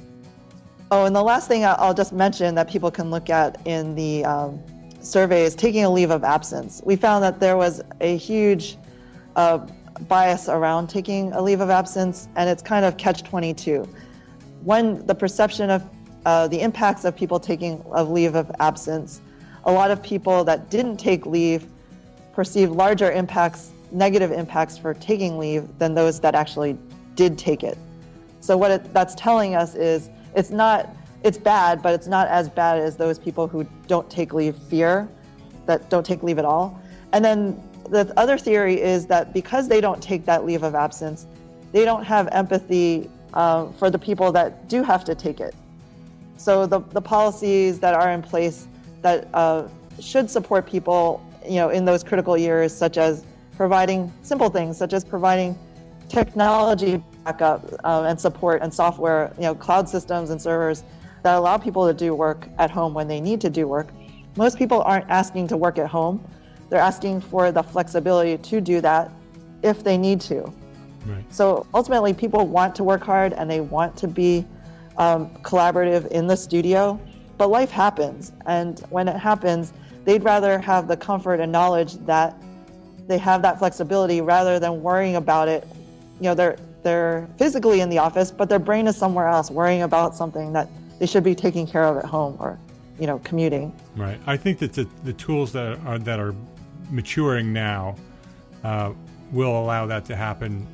Oh, and the last thing I'll just mention that people can look at in the um, survey is taking a leave of absence. We found that there was a huge uh, bias around taking a leave of absence, and it's kind of catch twenty-two. One, the perception of uh, the impacts of people taking a leave of absence, a lot of people that didn't take leave perceived larger impacts, negative impacts for taking leave than those that actually did take it. So what it, that's telling us is it's not It's bad, but it's not as bad as those people who don't take leave fear, that don't take leave at all. And then the other theory is that because they don't take that leave of absence, they don't have empathy uh, for the people that do have to take it. So the, the policies that are in place that uh, should support people, you know, in those critical years, such as providing simple things, such as providing technology backup uh, and support and software, you know, cloud systems and servers, that allow people to do work at home when they need to do work. Most people aren't asking to work at home. They're asking for the flexibility to do that if they need to. Right. So ultimately, people want to work hard and they want to be um, collaborative in the studio, but life happens. And when it happens, they'd rather have the comfort and knowledge that they have that flexibility rather than worrying about it. You know, they're, they're physically in the office, but their brain is somewhere else, worrying about something that they should be taking care of at home or, you know, commuting. Right. I think that the, the tools that are that are maturing now uh, will allow that to happen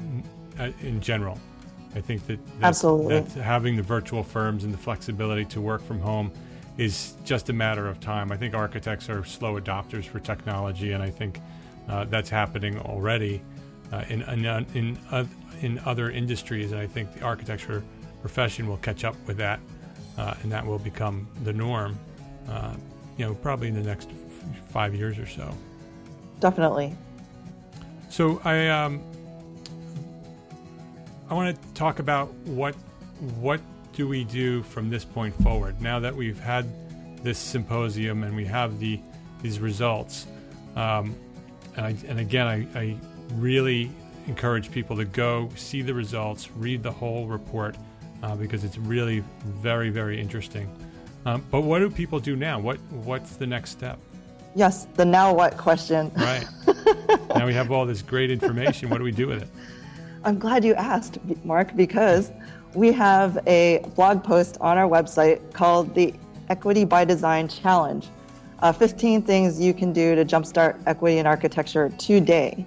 in general. I think that, that, Absolutely. that having the virtual firms and the flexibility to work from home is just a matter of time. I think architects are slow adopters for technology, and I think uh, that's happening already uh, in in in, uh, in other industries. And I think the architecture profession will catch up with that. Uh, and that will become the norm, uh, you know, probably in the next f- five years or so. Definitely. So I, um, I want to talk about what, what do we do from this point forward? Now that we've had this symposium and we have the these results, um, and, I, and again, I, I really encourage people to go see the results, read the whole report, uh, because it's really very, very interesting. Um, but what do people do now? What What's the next step? Yes, the now what question. Right. Now we have all this great information. What do we do with it? I'm glad you asked, Mark, because we have a blog post on our website called the Equity by Design Challenge. Uh, fifteen things you can do to jumpstart equity in architecture today.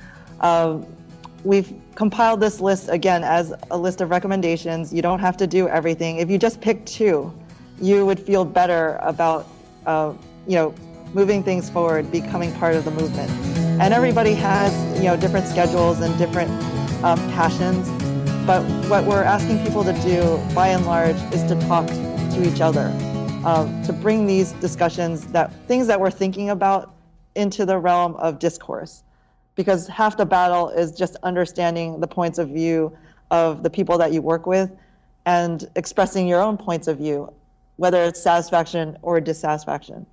Um, we've compiled this list, again, as a list of recommendations. You don't have to do everything. If you just pick two, you would feel better about, uh, you know, moving things forward, becoming part of the movement. And everybody has, you know, different schedules and different um, passions. But what we're asking people to do, by and large, is to talk to each other, um, to bring these discussions, that things that we're thinking about, into the realm of discourse. Because half the battle is just understanding the points of view of the people that you work with and expressing your own points of view, whether it's satisfaction or dissatisfaction.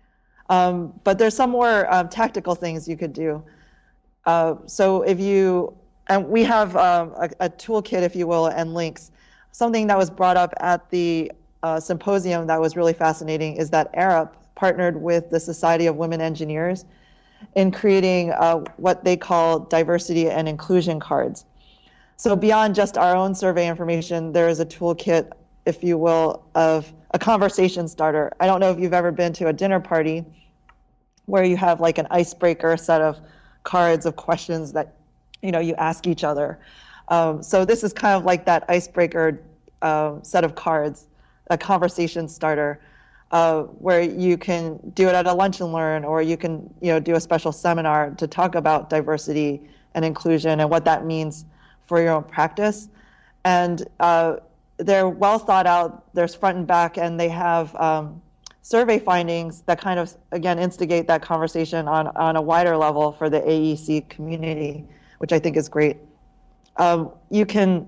Um, but there's some more um, tactical things you could do. Uh, so if you, and we have um, a, a toolkit, if you will, and links. Something that was brought up at the uh, symposium that was really fascinating is that Arup partnered with the Society of Women Engineers in creating uh, what they call diversity and inclusion cards. So beyond just our own survey information, there is a toolkit, if you will, of a conversation starter. I don't know if you've ever been to a dinner party where you have like an icebreaker set of cards of questions that, you know, you ask each other. Um, so this is kind of like that icebreaker uh, set of cards, a conversation starter, uh, where you can do it at a lunch and learn, or you can, you know, do a special seminar to talk about diversity and inclusion and what that means for your own practice. And uh, they're well thought out. There's front and back, and they have um, survey findings that kind of, again, instigate that conversation on, on a wider level for the A E C community, which I think is great. Um, you can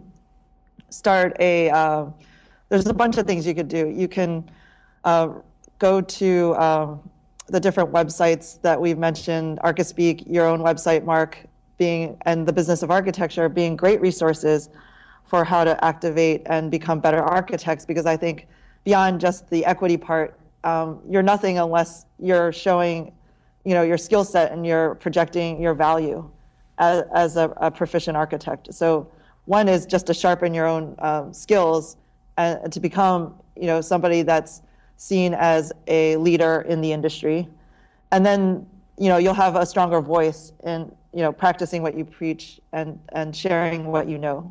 start a, uh, there's a bunch of things you could do. You can uh, go to um, the different websites that we've mentioned, Archispeak, your own website, Mark, being, and the Business of Architecture being great resources for how to activate and become better architects, because I think beyond just the equity part, um, you're nothing unless you're showing, you know, your skill set and you're projecting your value as, as a, a proficient architect. So one is just to sharpen your own um, skills and, and to become, you know, somebody that's seen as a leader in the industry. And then, you know, you'll have a stronger voice in, you know, practicing what you preach and, and sharing what you know.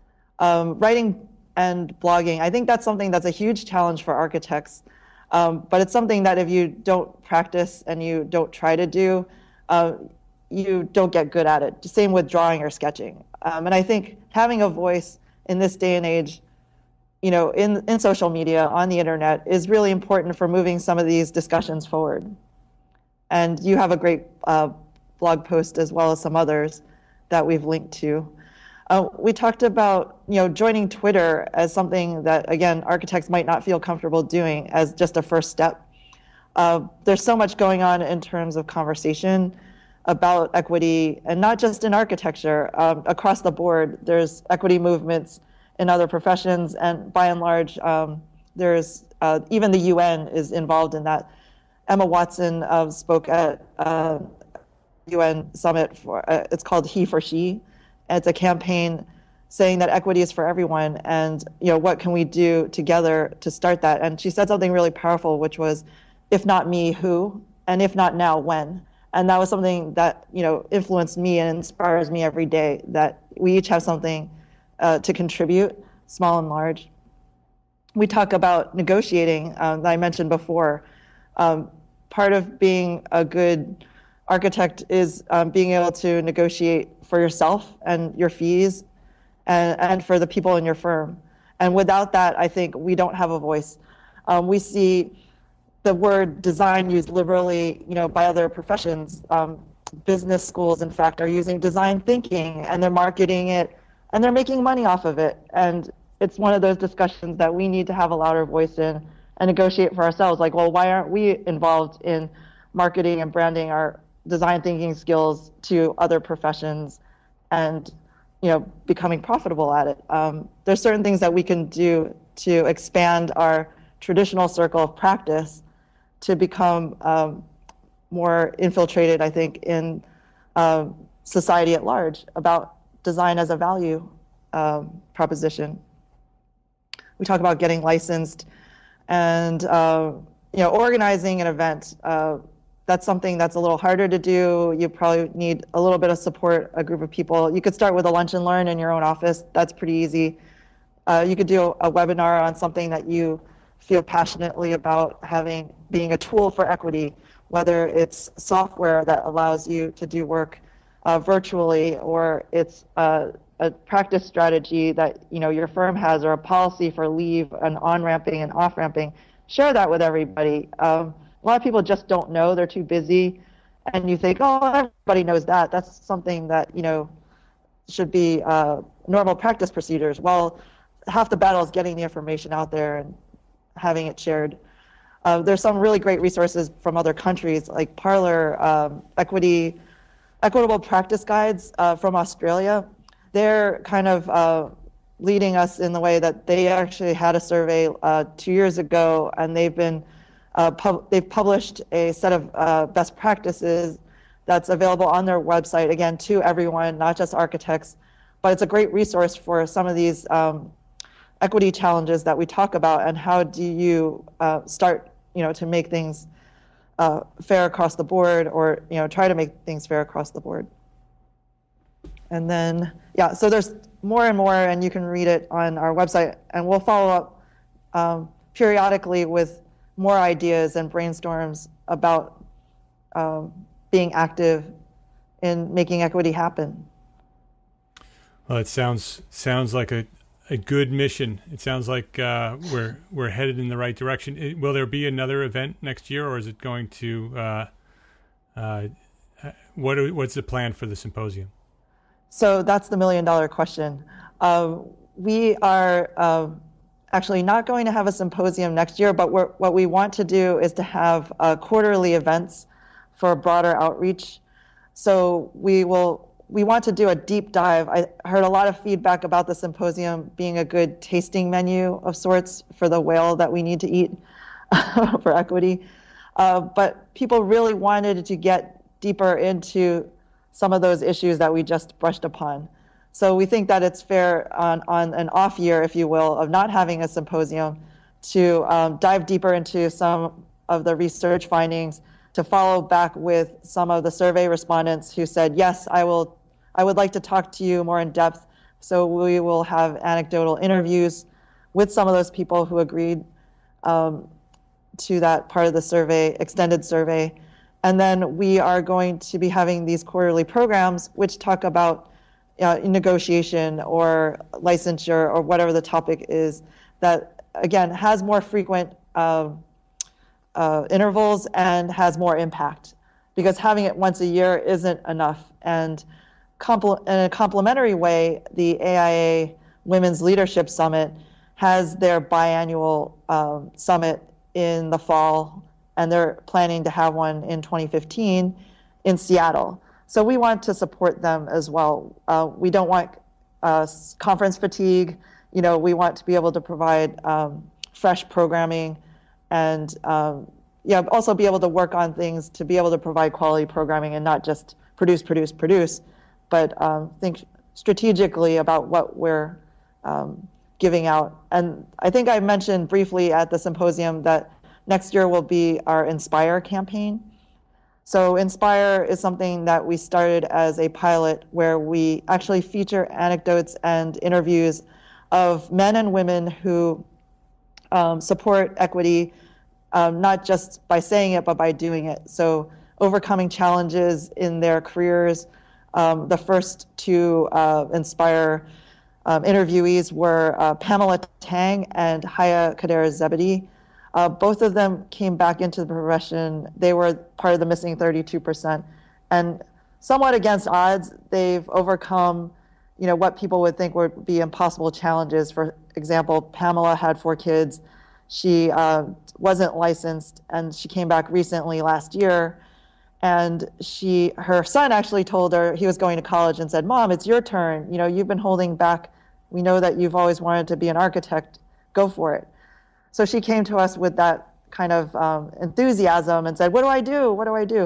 Um, writing and blogging, I think that's something that's a huge challenge for architects, um, but it's something that if you don't practice and you don't try to do, uh, you don't get good at it. Same with drawing or sketching. Um, and I think having a voice in this day and age, you know, in, in social media, on the internet, is really important for moving some of these discussions forward. And you have a great uh, blog post as well as some others that we've linked to. Uh, we talked about, you know, joining Twitter as something that, again, architects might not feel comfortable doing as just a first step. Uh, there's so much going on in terms of conversation about equity, and not just in architecture. Um, across the board, there's equity movements in other professions, and by and large, um, there's uh, even the U N is involved in that. Emma Watson uh, spoke at uh, U N summit for, uh, it's called He for She. It's a campaign saying that equity is for everyone, and, you know, what can we do together to start that? And she said something really powerful, which was, if not me, who? And if not now, when? And that was something that, you know, influenced me and inspires me every day, that we each have something uh, to contribute, small and large. We talk about negotiating, um, that I mentioned before. Um, part of being a good architect is um, being able to negotiate for yourself and your fees, and, and for the people in your firm. And without that, I think we don't have a voice. Um, we see the word design used liberally, you know, by other professions. Um, business schools, in fact, are using design thinking, and they're marketing it, and they're making money off of it. And it's one of those discussions that we need to have a louder voice in and negotiate for ourselves. Like, well, why aren't we involved in marketing and branding our design thinking skills to other professions and, you know, becoming profitable at it. Um, there's certain things that we can do to expand our traditional circle of practice to become um, more infiltrated, I think, in uh, society at large about design as a value um, proposition. We talk about getting licensed and uh, you know, organizing an event. Uh, that's something that's a little harder to do. You probably need a little bit of support, a group of people. You could start with a lunch and learn in your own office. That's pretty easy. Uh, you could do a webinar on something that you feel passionately about having, being a tool for equity, whether it's software that allows you to do work uh, virtually, or it's uh, a practice strategy that, you know, your firm has, or a policy for leave and on-ramping and off-ramping. Share that with everybody. Um, a lot of people just don't know. They're too busy. And you think, oh, everybody knows that. That's something that, you know, should be uh, normal practice procedures. Well, half the battle is getting the information out there and having it shared. Uh, there's some really great resources from other countries, like Parlor, um, Equity, Equitable Practice Guides uh, from Australia. They're kind of uh, leading us in the way that they actually had a survey uh, two years ago, and they've been uh, pub- they've published a set of uh, best practices that's available on their website, again, to everyone, not just architects. But it's a great resource for some of these um, equity challenges that we talk about, and how do you uh, start, you know, to make things uh, fair across the board, or, you know, try to make things fair across the board. And then, yeah, so there's more and more, and you can read it on our website, and we'll follow up um, periodically with more ideas and brainstorms about um, being active in making equity happen. Well, it sounds sounds like a, a good mission. It sounds like uh, we're we're headed in the right direction. It, will there be another event next year, or is it going to? Uh, uh, what what's the plan for the symposium? So that's the million dollar question. Uh, we are uh, actually not going to have a symposium next year, but we're, what we want to do is to have uh, quarterly events for broader outreach. So we will. We want to do a deep dive. I heard a lot of feedback about the symposium being a good tasting menu of sorts for the whale that we need to eat for equity. Uh, but people really wanted to get deeper into some of those issues that we just brushed upon. So we think that it's fair on, on an off year, if you will, of not having a symposium to um, dive deeper into some of the research findings, to follow back with some of the survey respondents who said, yes, I will, I would like to talk to you more in depth. So we will have anecdotal interviews with some of those people who agreed um, to that part of the survey, extended survey. And then we are going to be having these quarterly programs which talk about uh, negotiation or licensure or whatever the topic is, that, again, has more frequent um, uh, intervals and has more impact, because having it once a year isn't enough. And compl- in a complementary way, the A I A Women's Leadership Summit has their biannual um, summit in the fall, and they're planning to have one in twenty fifteen in Seattle. So we want to support them as well. Uh, we don't want uh, conference fatigue. You know, we want to be able to provide um, fresh programming, and um, yeah, also be able to work on things to be able to provide quality programming and not just produce, produce, produce, but um, think strategically about what we're um, giving out. And I think I mentioned briefly at the symposium that next year will be our Inspire campaign. So Inspire is something that we started as a pilot where we actually feature anecdotes and interviews of men and women who um, support equity, um, not just by saying it, but by doing it. So overcoming challenges in their careers. Um, the first two uh, Inspire um, interviewees were uh, Pamela Tang and Haya Kader Zebedee. Uh, both of them came back into the profession. They were part of the missing thirty-two percent. And somewhat against odds, they've overcome, you know, what people would think would be impossible challenges. For example, Pamela had four kids. She uh, wasn't licensed, and she came back recently last year. And she, her son actually told her, he was going to college, and said, "Mom, it's your turn. You know, you've been holding back. We know that you've always wanted to be an architect. Go for it." So she came to us with that kind of um, enthusiasm and said, "What do I do? What do I do?"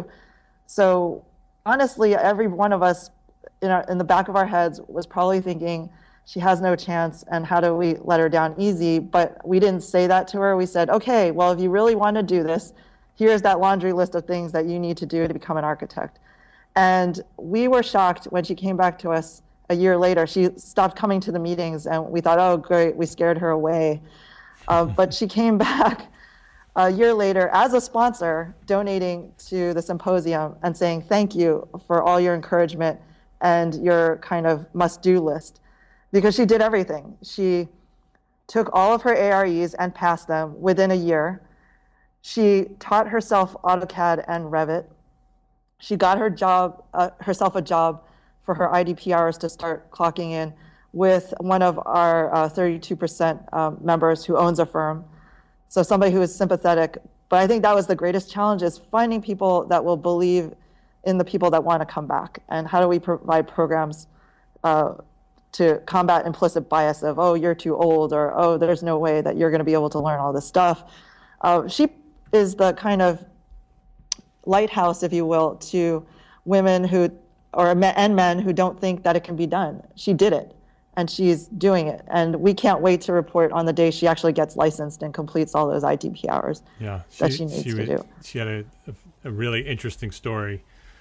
So honestly, every one of us in, our, in the back of our heads was probably thinking, she has no chance, and how do we let her down easy? But we didn't say that to her. We said, "Okay, well, if you really want to do this, here's that laundry list of things that you need to do to become an architect." And we were shocked when she came back to us a year later. She stopped coming to the meetings, and we thought, oh, great, we scared her away. Uh, but she came back a year later as a sponsor, donating to the symposium and saying, "Thank you for all your encouragement and your kind of must-do list." Because she did everything. She took all of her A R Es and passed them within a year. She taught herself AutoCAD and Revit. She got her job, uh, herself a job for her I D P hours to start clocking in with one of our uh, thirty-two percent um, members who owns a firm. So somebody who is sympathetic. But I think that was the greatest challenge, is finding people that will believe in the people that want to come back. And how do we provide programs uh, to combat implicit bias of, oh, you're too old, or, oh, there's no way that you're going to be able to learn all this stuff. Uh, she is the kind of lighthouse, if you will, to women who, or men and men who don't think that it can be done. She did it, and she's doing it. And we can't wait to report on the day she actually gets licensed and completes all those I D P hours yeah, she, that she needs she to was, do. She had a, a, a really interesting story.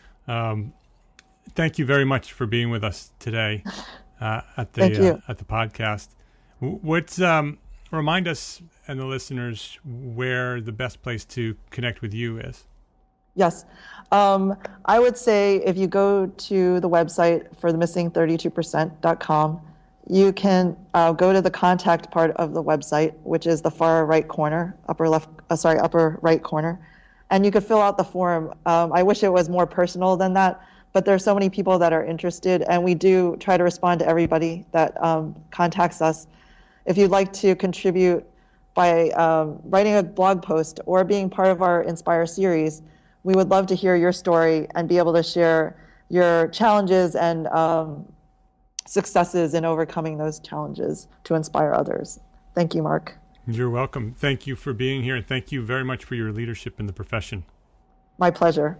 Um, thank you very much for being with us today uh, at the Thank you. Uh, at the podcast. What's um, remind us and the listeners where the best place to connect with you is. Yes. Um, I would say if you go to the website for the missing thirty-two percent dot com, you can uh, go to the contact part of the website, which is the far right corner, upper left, uh, sorry, upper right corner, and you could fill out the form. Um, I wish it was more personal than that, but there are so many people that are interested, and we do try to respond to everybody that um, contacts us. If you'd like to contribute by um, writing a blog post or being part of our Inspire series, we would love to hear your story and be able to share your challenges and um, successes in overcoming those challenges to inspire others. Thank you, Mark. You're welcome. Thank you for being here, and thank you very much for your leadership in the profession. My pleasure.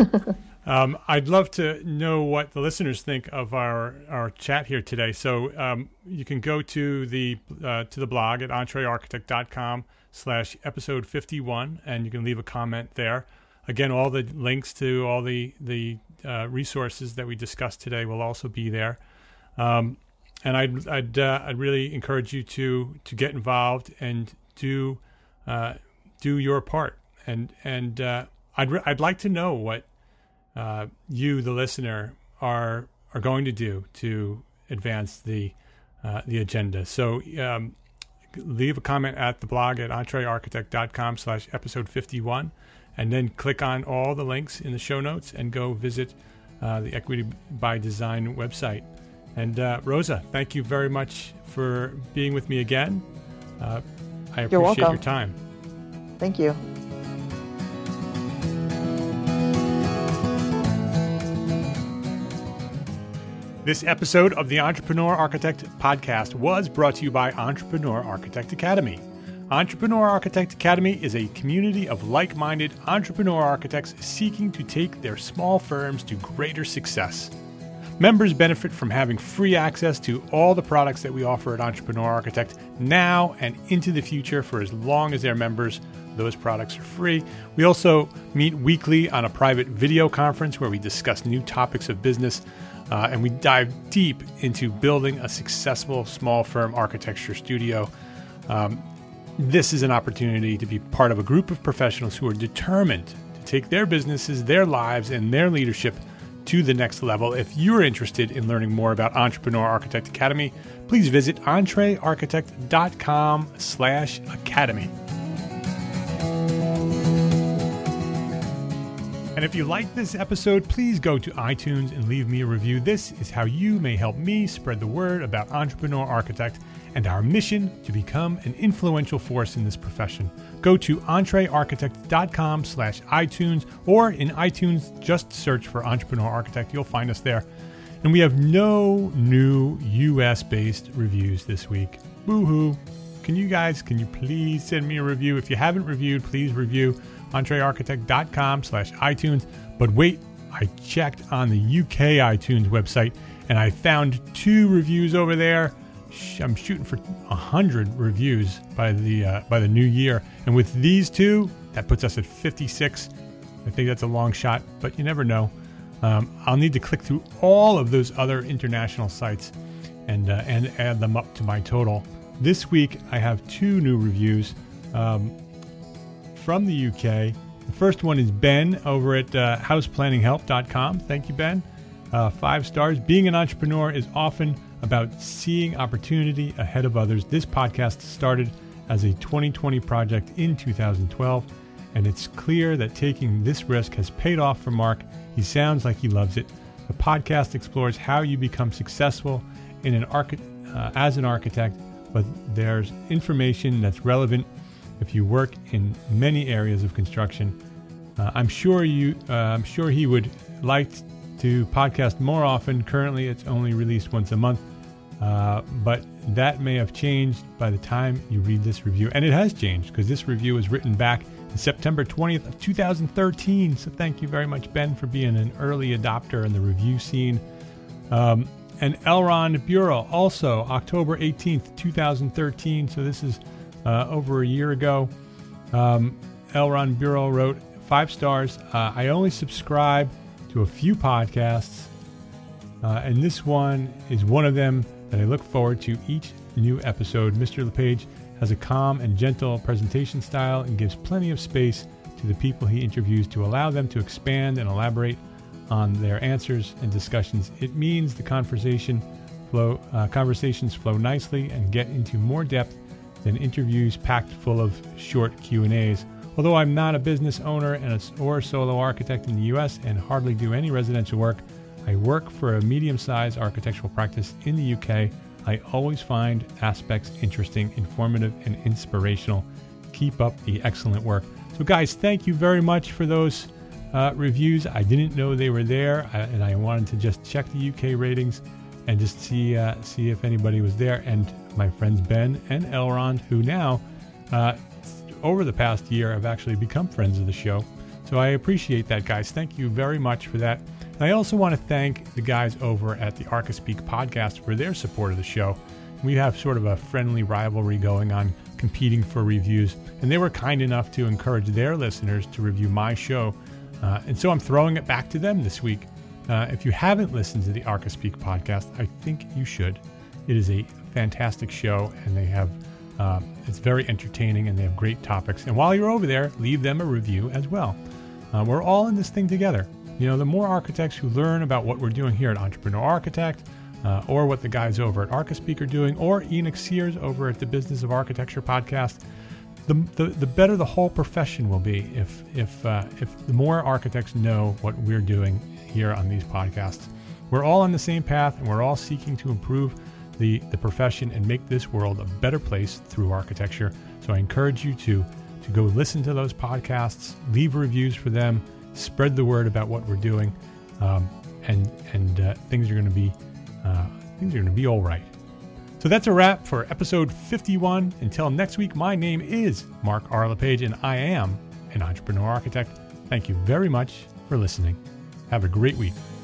um, I'd love to know what the listeners think of our, our chat here today. So um, you can go to the uh, to the blog at entrearchitect.com slash episode 51, and you can leave a comment there. Again, all the links to all the the uh, resources that we discussed today will also be there. Um, and I'd I'd uh, I'd really encourage you to to get involved and do uh, do your part. And and uh, I'd re- I'd like to know what uh, you, the listener, are are going to do to advance the uh, the agenda. So um, leave a comment at the blog at entrearchitect.com slash episode 51. And then click on all the links in the show notes and go visit uh, the Equity by Design website. And uh, Rosa, thank you very much for being with me again. Uh, I appreciate You're welcome. your time. Thank you. This episode of the Entrepreneur Architect podcast was brought to you by Entrepreneur Architect Academy. Entrepreneur Architect Academy is a community of like-minded entrepreneur architects seeking to take their small firms to greater success. Members benefit from having free access to all the products that we offer at Entrepreneur Architect now and into the future for as long as they're members. Those products are free. We also meet weekly on a private video conference where we discuss new topics of business, uh, and we dive deep into building a successful small firm architecture studio. Um, This is an opportunity to be part of a group of professionals who are determined to take their businesses, their lives, and their leadership to the next level. If you're interested in learning more about Entrepreneur Architect Academy, please visit entrearchitect.com slash academy. And if you like this episode, please go to iTunes and leave me a review. This is how you may help me spread the word about Entrepreneur Architect and our mission to become an influential force in this profession. Go to entrearchitect.com slash iTunes, or in iTunes, just search for Entrepreneur Architect. You'll find us there. And we have no new U S-based reviews this week. Boo-hoo. Can you guys, can you please send me a review? If you haven't reviewed, please review entrearchitect.com slash iTunes. But wait, I checked on the U K iTunes website and I found two reviews over there. I'm shooting for one hundred reviews by the uh, by the new year. And with these two, that puts us at fifty-six. I think that's a long shot, but you never know. Um, I'll need to click through all of those other international sites and uh, and add them up to my total. This week, I have two new reviews um, from the U K. The first one is Ben over at uh, house planning help dot com. Thank you, Ben. Uh, five stars. Being an entrepreneur is often about seeing opportunity ahead of others. This podcast started as a twenty twenty project in two thousand twelve, and it's clear that taking this risk has paid off for Mark. He sounds like he loves it. The podcast explores how you become successful in an archi- uh, as an architect, but there's information that's relevant if you work in many areas of construction. Uh, I'm sure you. Uh, I'm sure he would like to podcast more often. Currently, it's only released once a month, uh, but that may have changed by the time you read this review. And it has changed because this review was written back on September twentieth of two thousand thirteen. So thank you very much, Ben, for being an early adopter in the review scene. Um, and Elron Bureau, also October eighteenth, two thousand thirteen. So this is uh, over a year ago. Um, Elron Bureau wrote, five stars. Uh, I only subscribe to a few podcasts, uh, and this one is one of them that I look forward to each new episode. Mister LePage has a calm and gentle presentation style and gives plenty of space to the people he interviews to allow them to expand and elaborate on their answers and discussions. It means the conversation flow, uh, conversations flow nicely and get into more depth than interviews packed full of short Q and A's. Although I'm not a business owner and a, or a solo architect in the U S and hardly do any residential work, I work for a medium-sized architectural practice in the U K. I always find aspects interesting, informative, and inspirational. Keep up the excellent work. So guys, thank you very much for those uh, reviews. I didn't know they were there, I, and I wanted to just check the U K ratings and just see uh, see if anybody was there. And my friends Ben and Elrond, who now uh, over the past year have actually become friends of the show. So I appreciate that, guys. Thank you very much for that. And I also want to thank the guys over at the ArchiSpeak podcast for their support of the show. We have sort of a friendly rivalry going on, competing for reviews, and they were kind enough to encourage their listeners to review my show. Uh, and so I'm throwing it back to them this week. Uh, if you haven't listened to the ArchiSpeak podcast, I think you should. It is a fantastic show, and they have Uh, it's very entertaining, and they have great topics. And while you're over there, leave them a review as well. Uh, we're all in this thing together. You know, the more architects who learn about what we're doing here at Entrepreneur Architect, uh, or what the guys over at ArchiSpeak are doing, or Enoch Sears over at the Business of Architecture podcast, the the, the better the whole profession will be. If if uh, if the more architects know what we're doing here on these podcasts, we're all on the same path, and we're all seeking to improve the the profession and make this world a better place through architecture. So I encourage you to to go listen to those podcasts, leave reviews for them, spread the word about what we're doing, um, and and uh, things are going to be uh, things are going to be all right. So that's a wrap for episode fifty-one. Until next week, my name is Mark R. LePage, and I am an Entrepreneur Architect. Thank you very much for listening. Have a great week.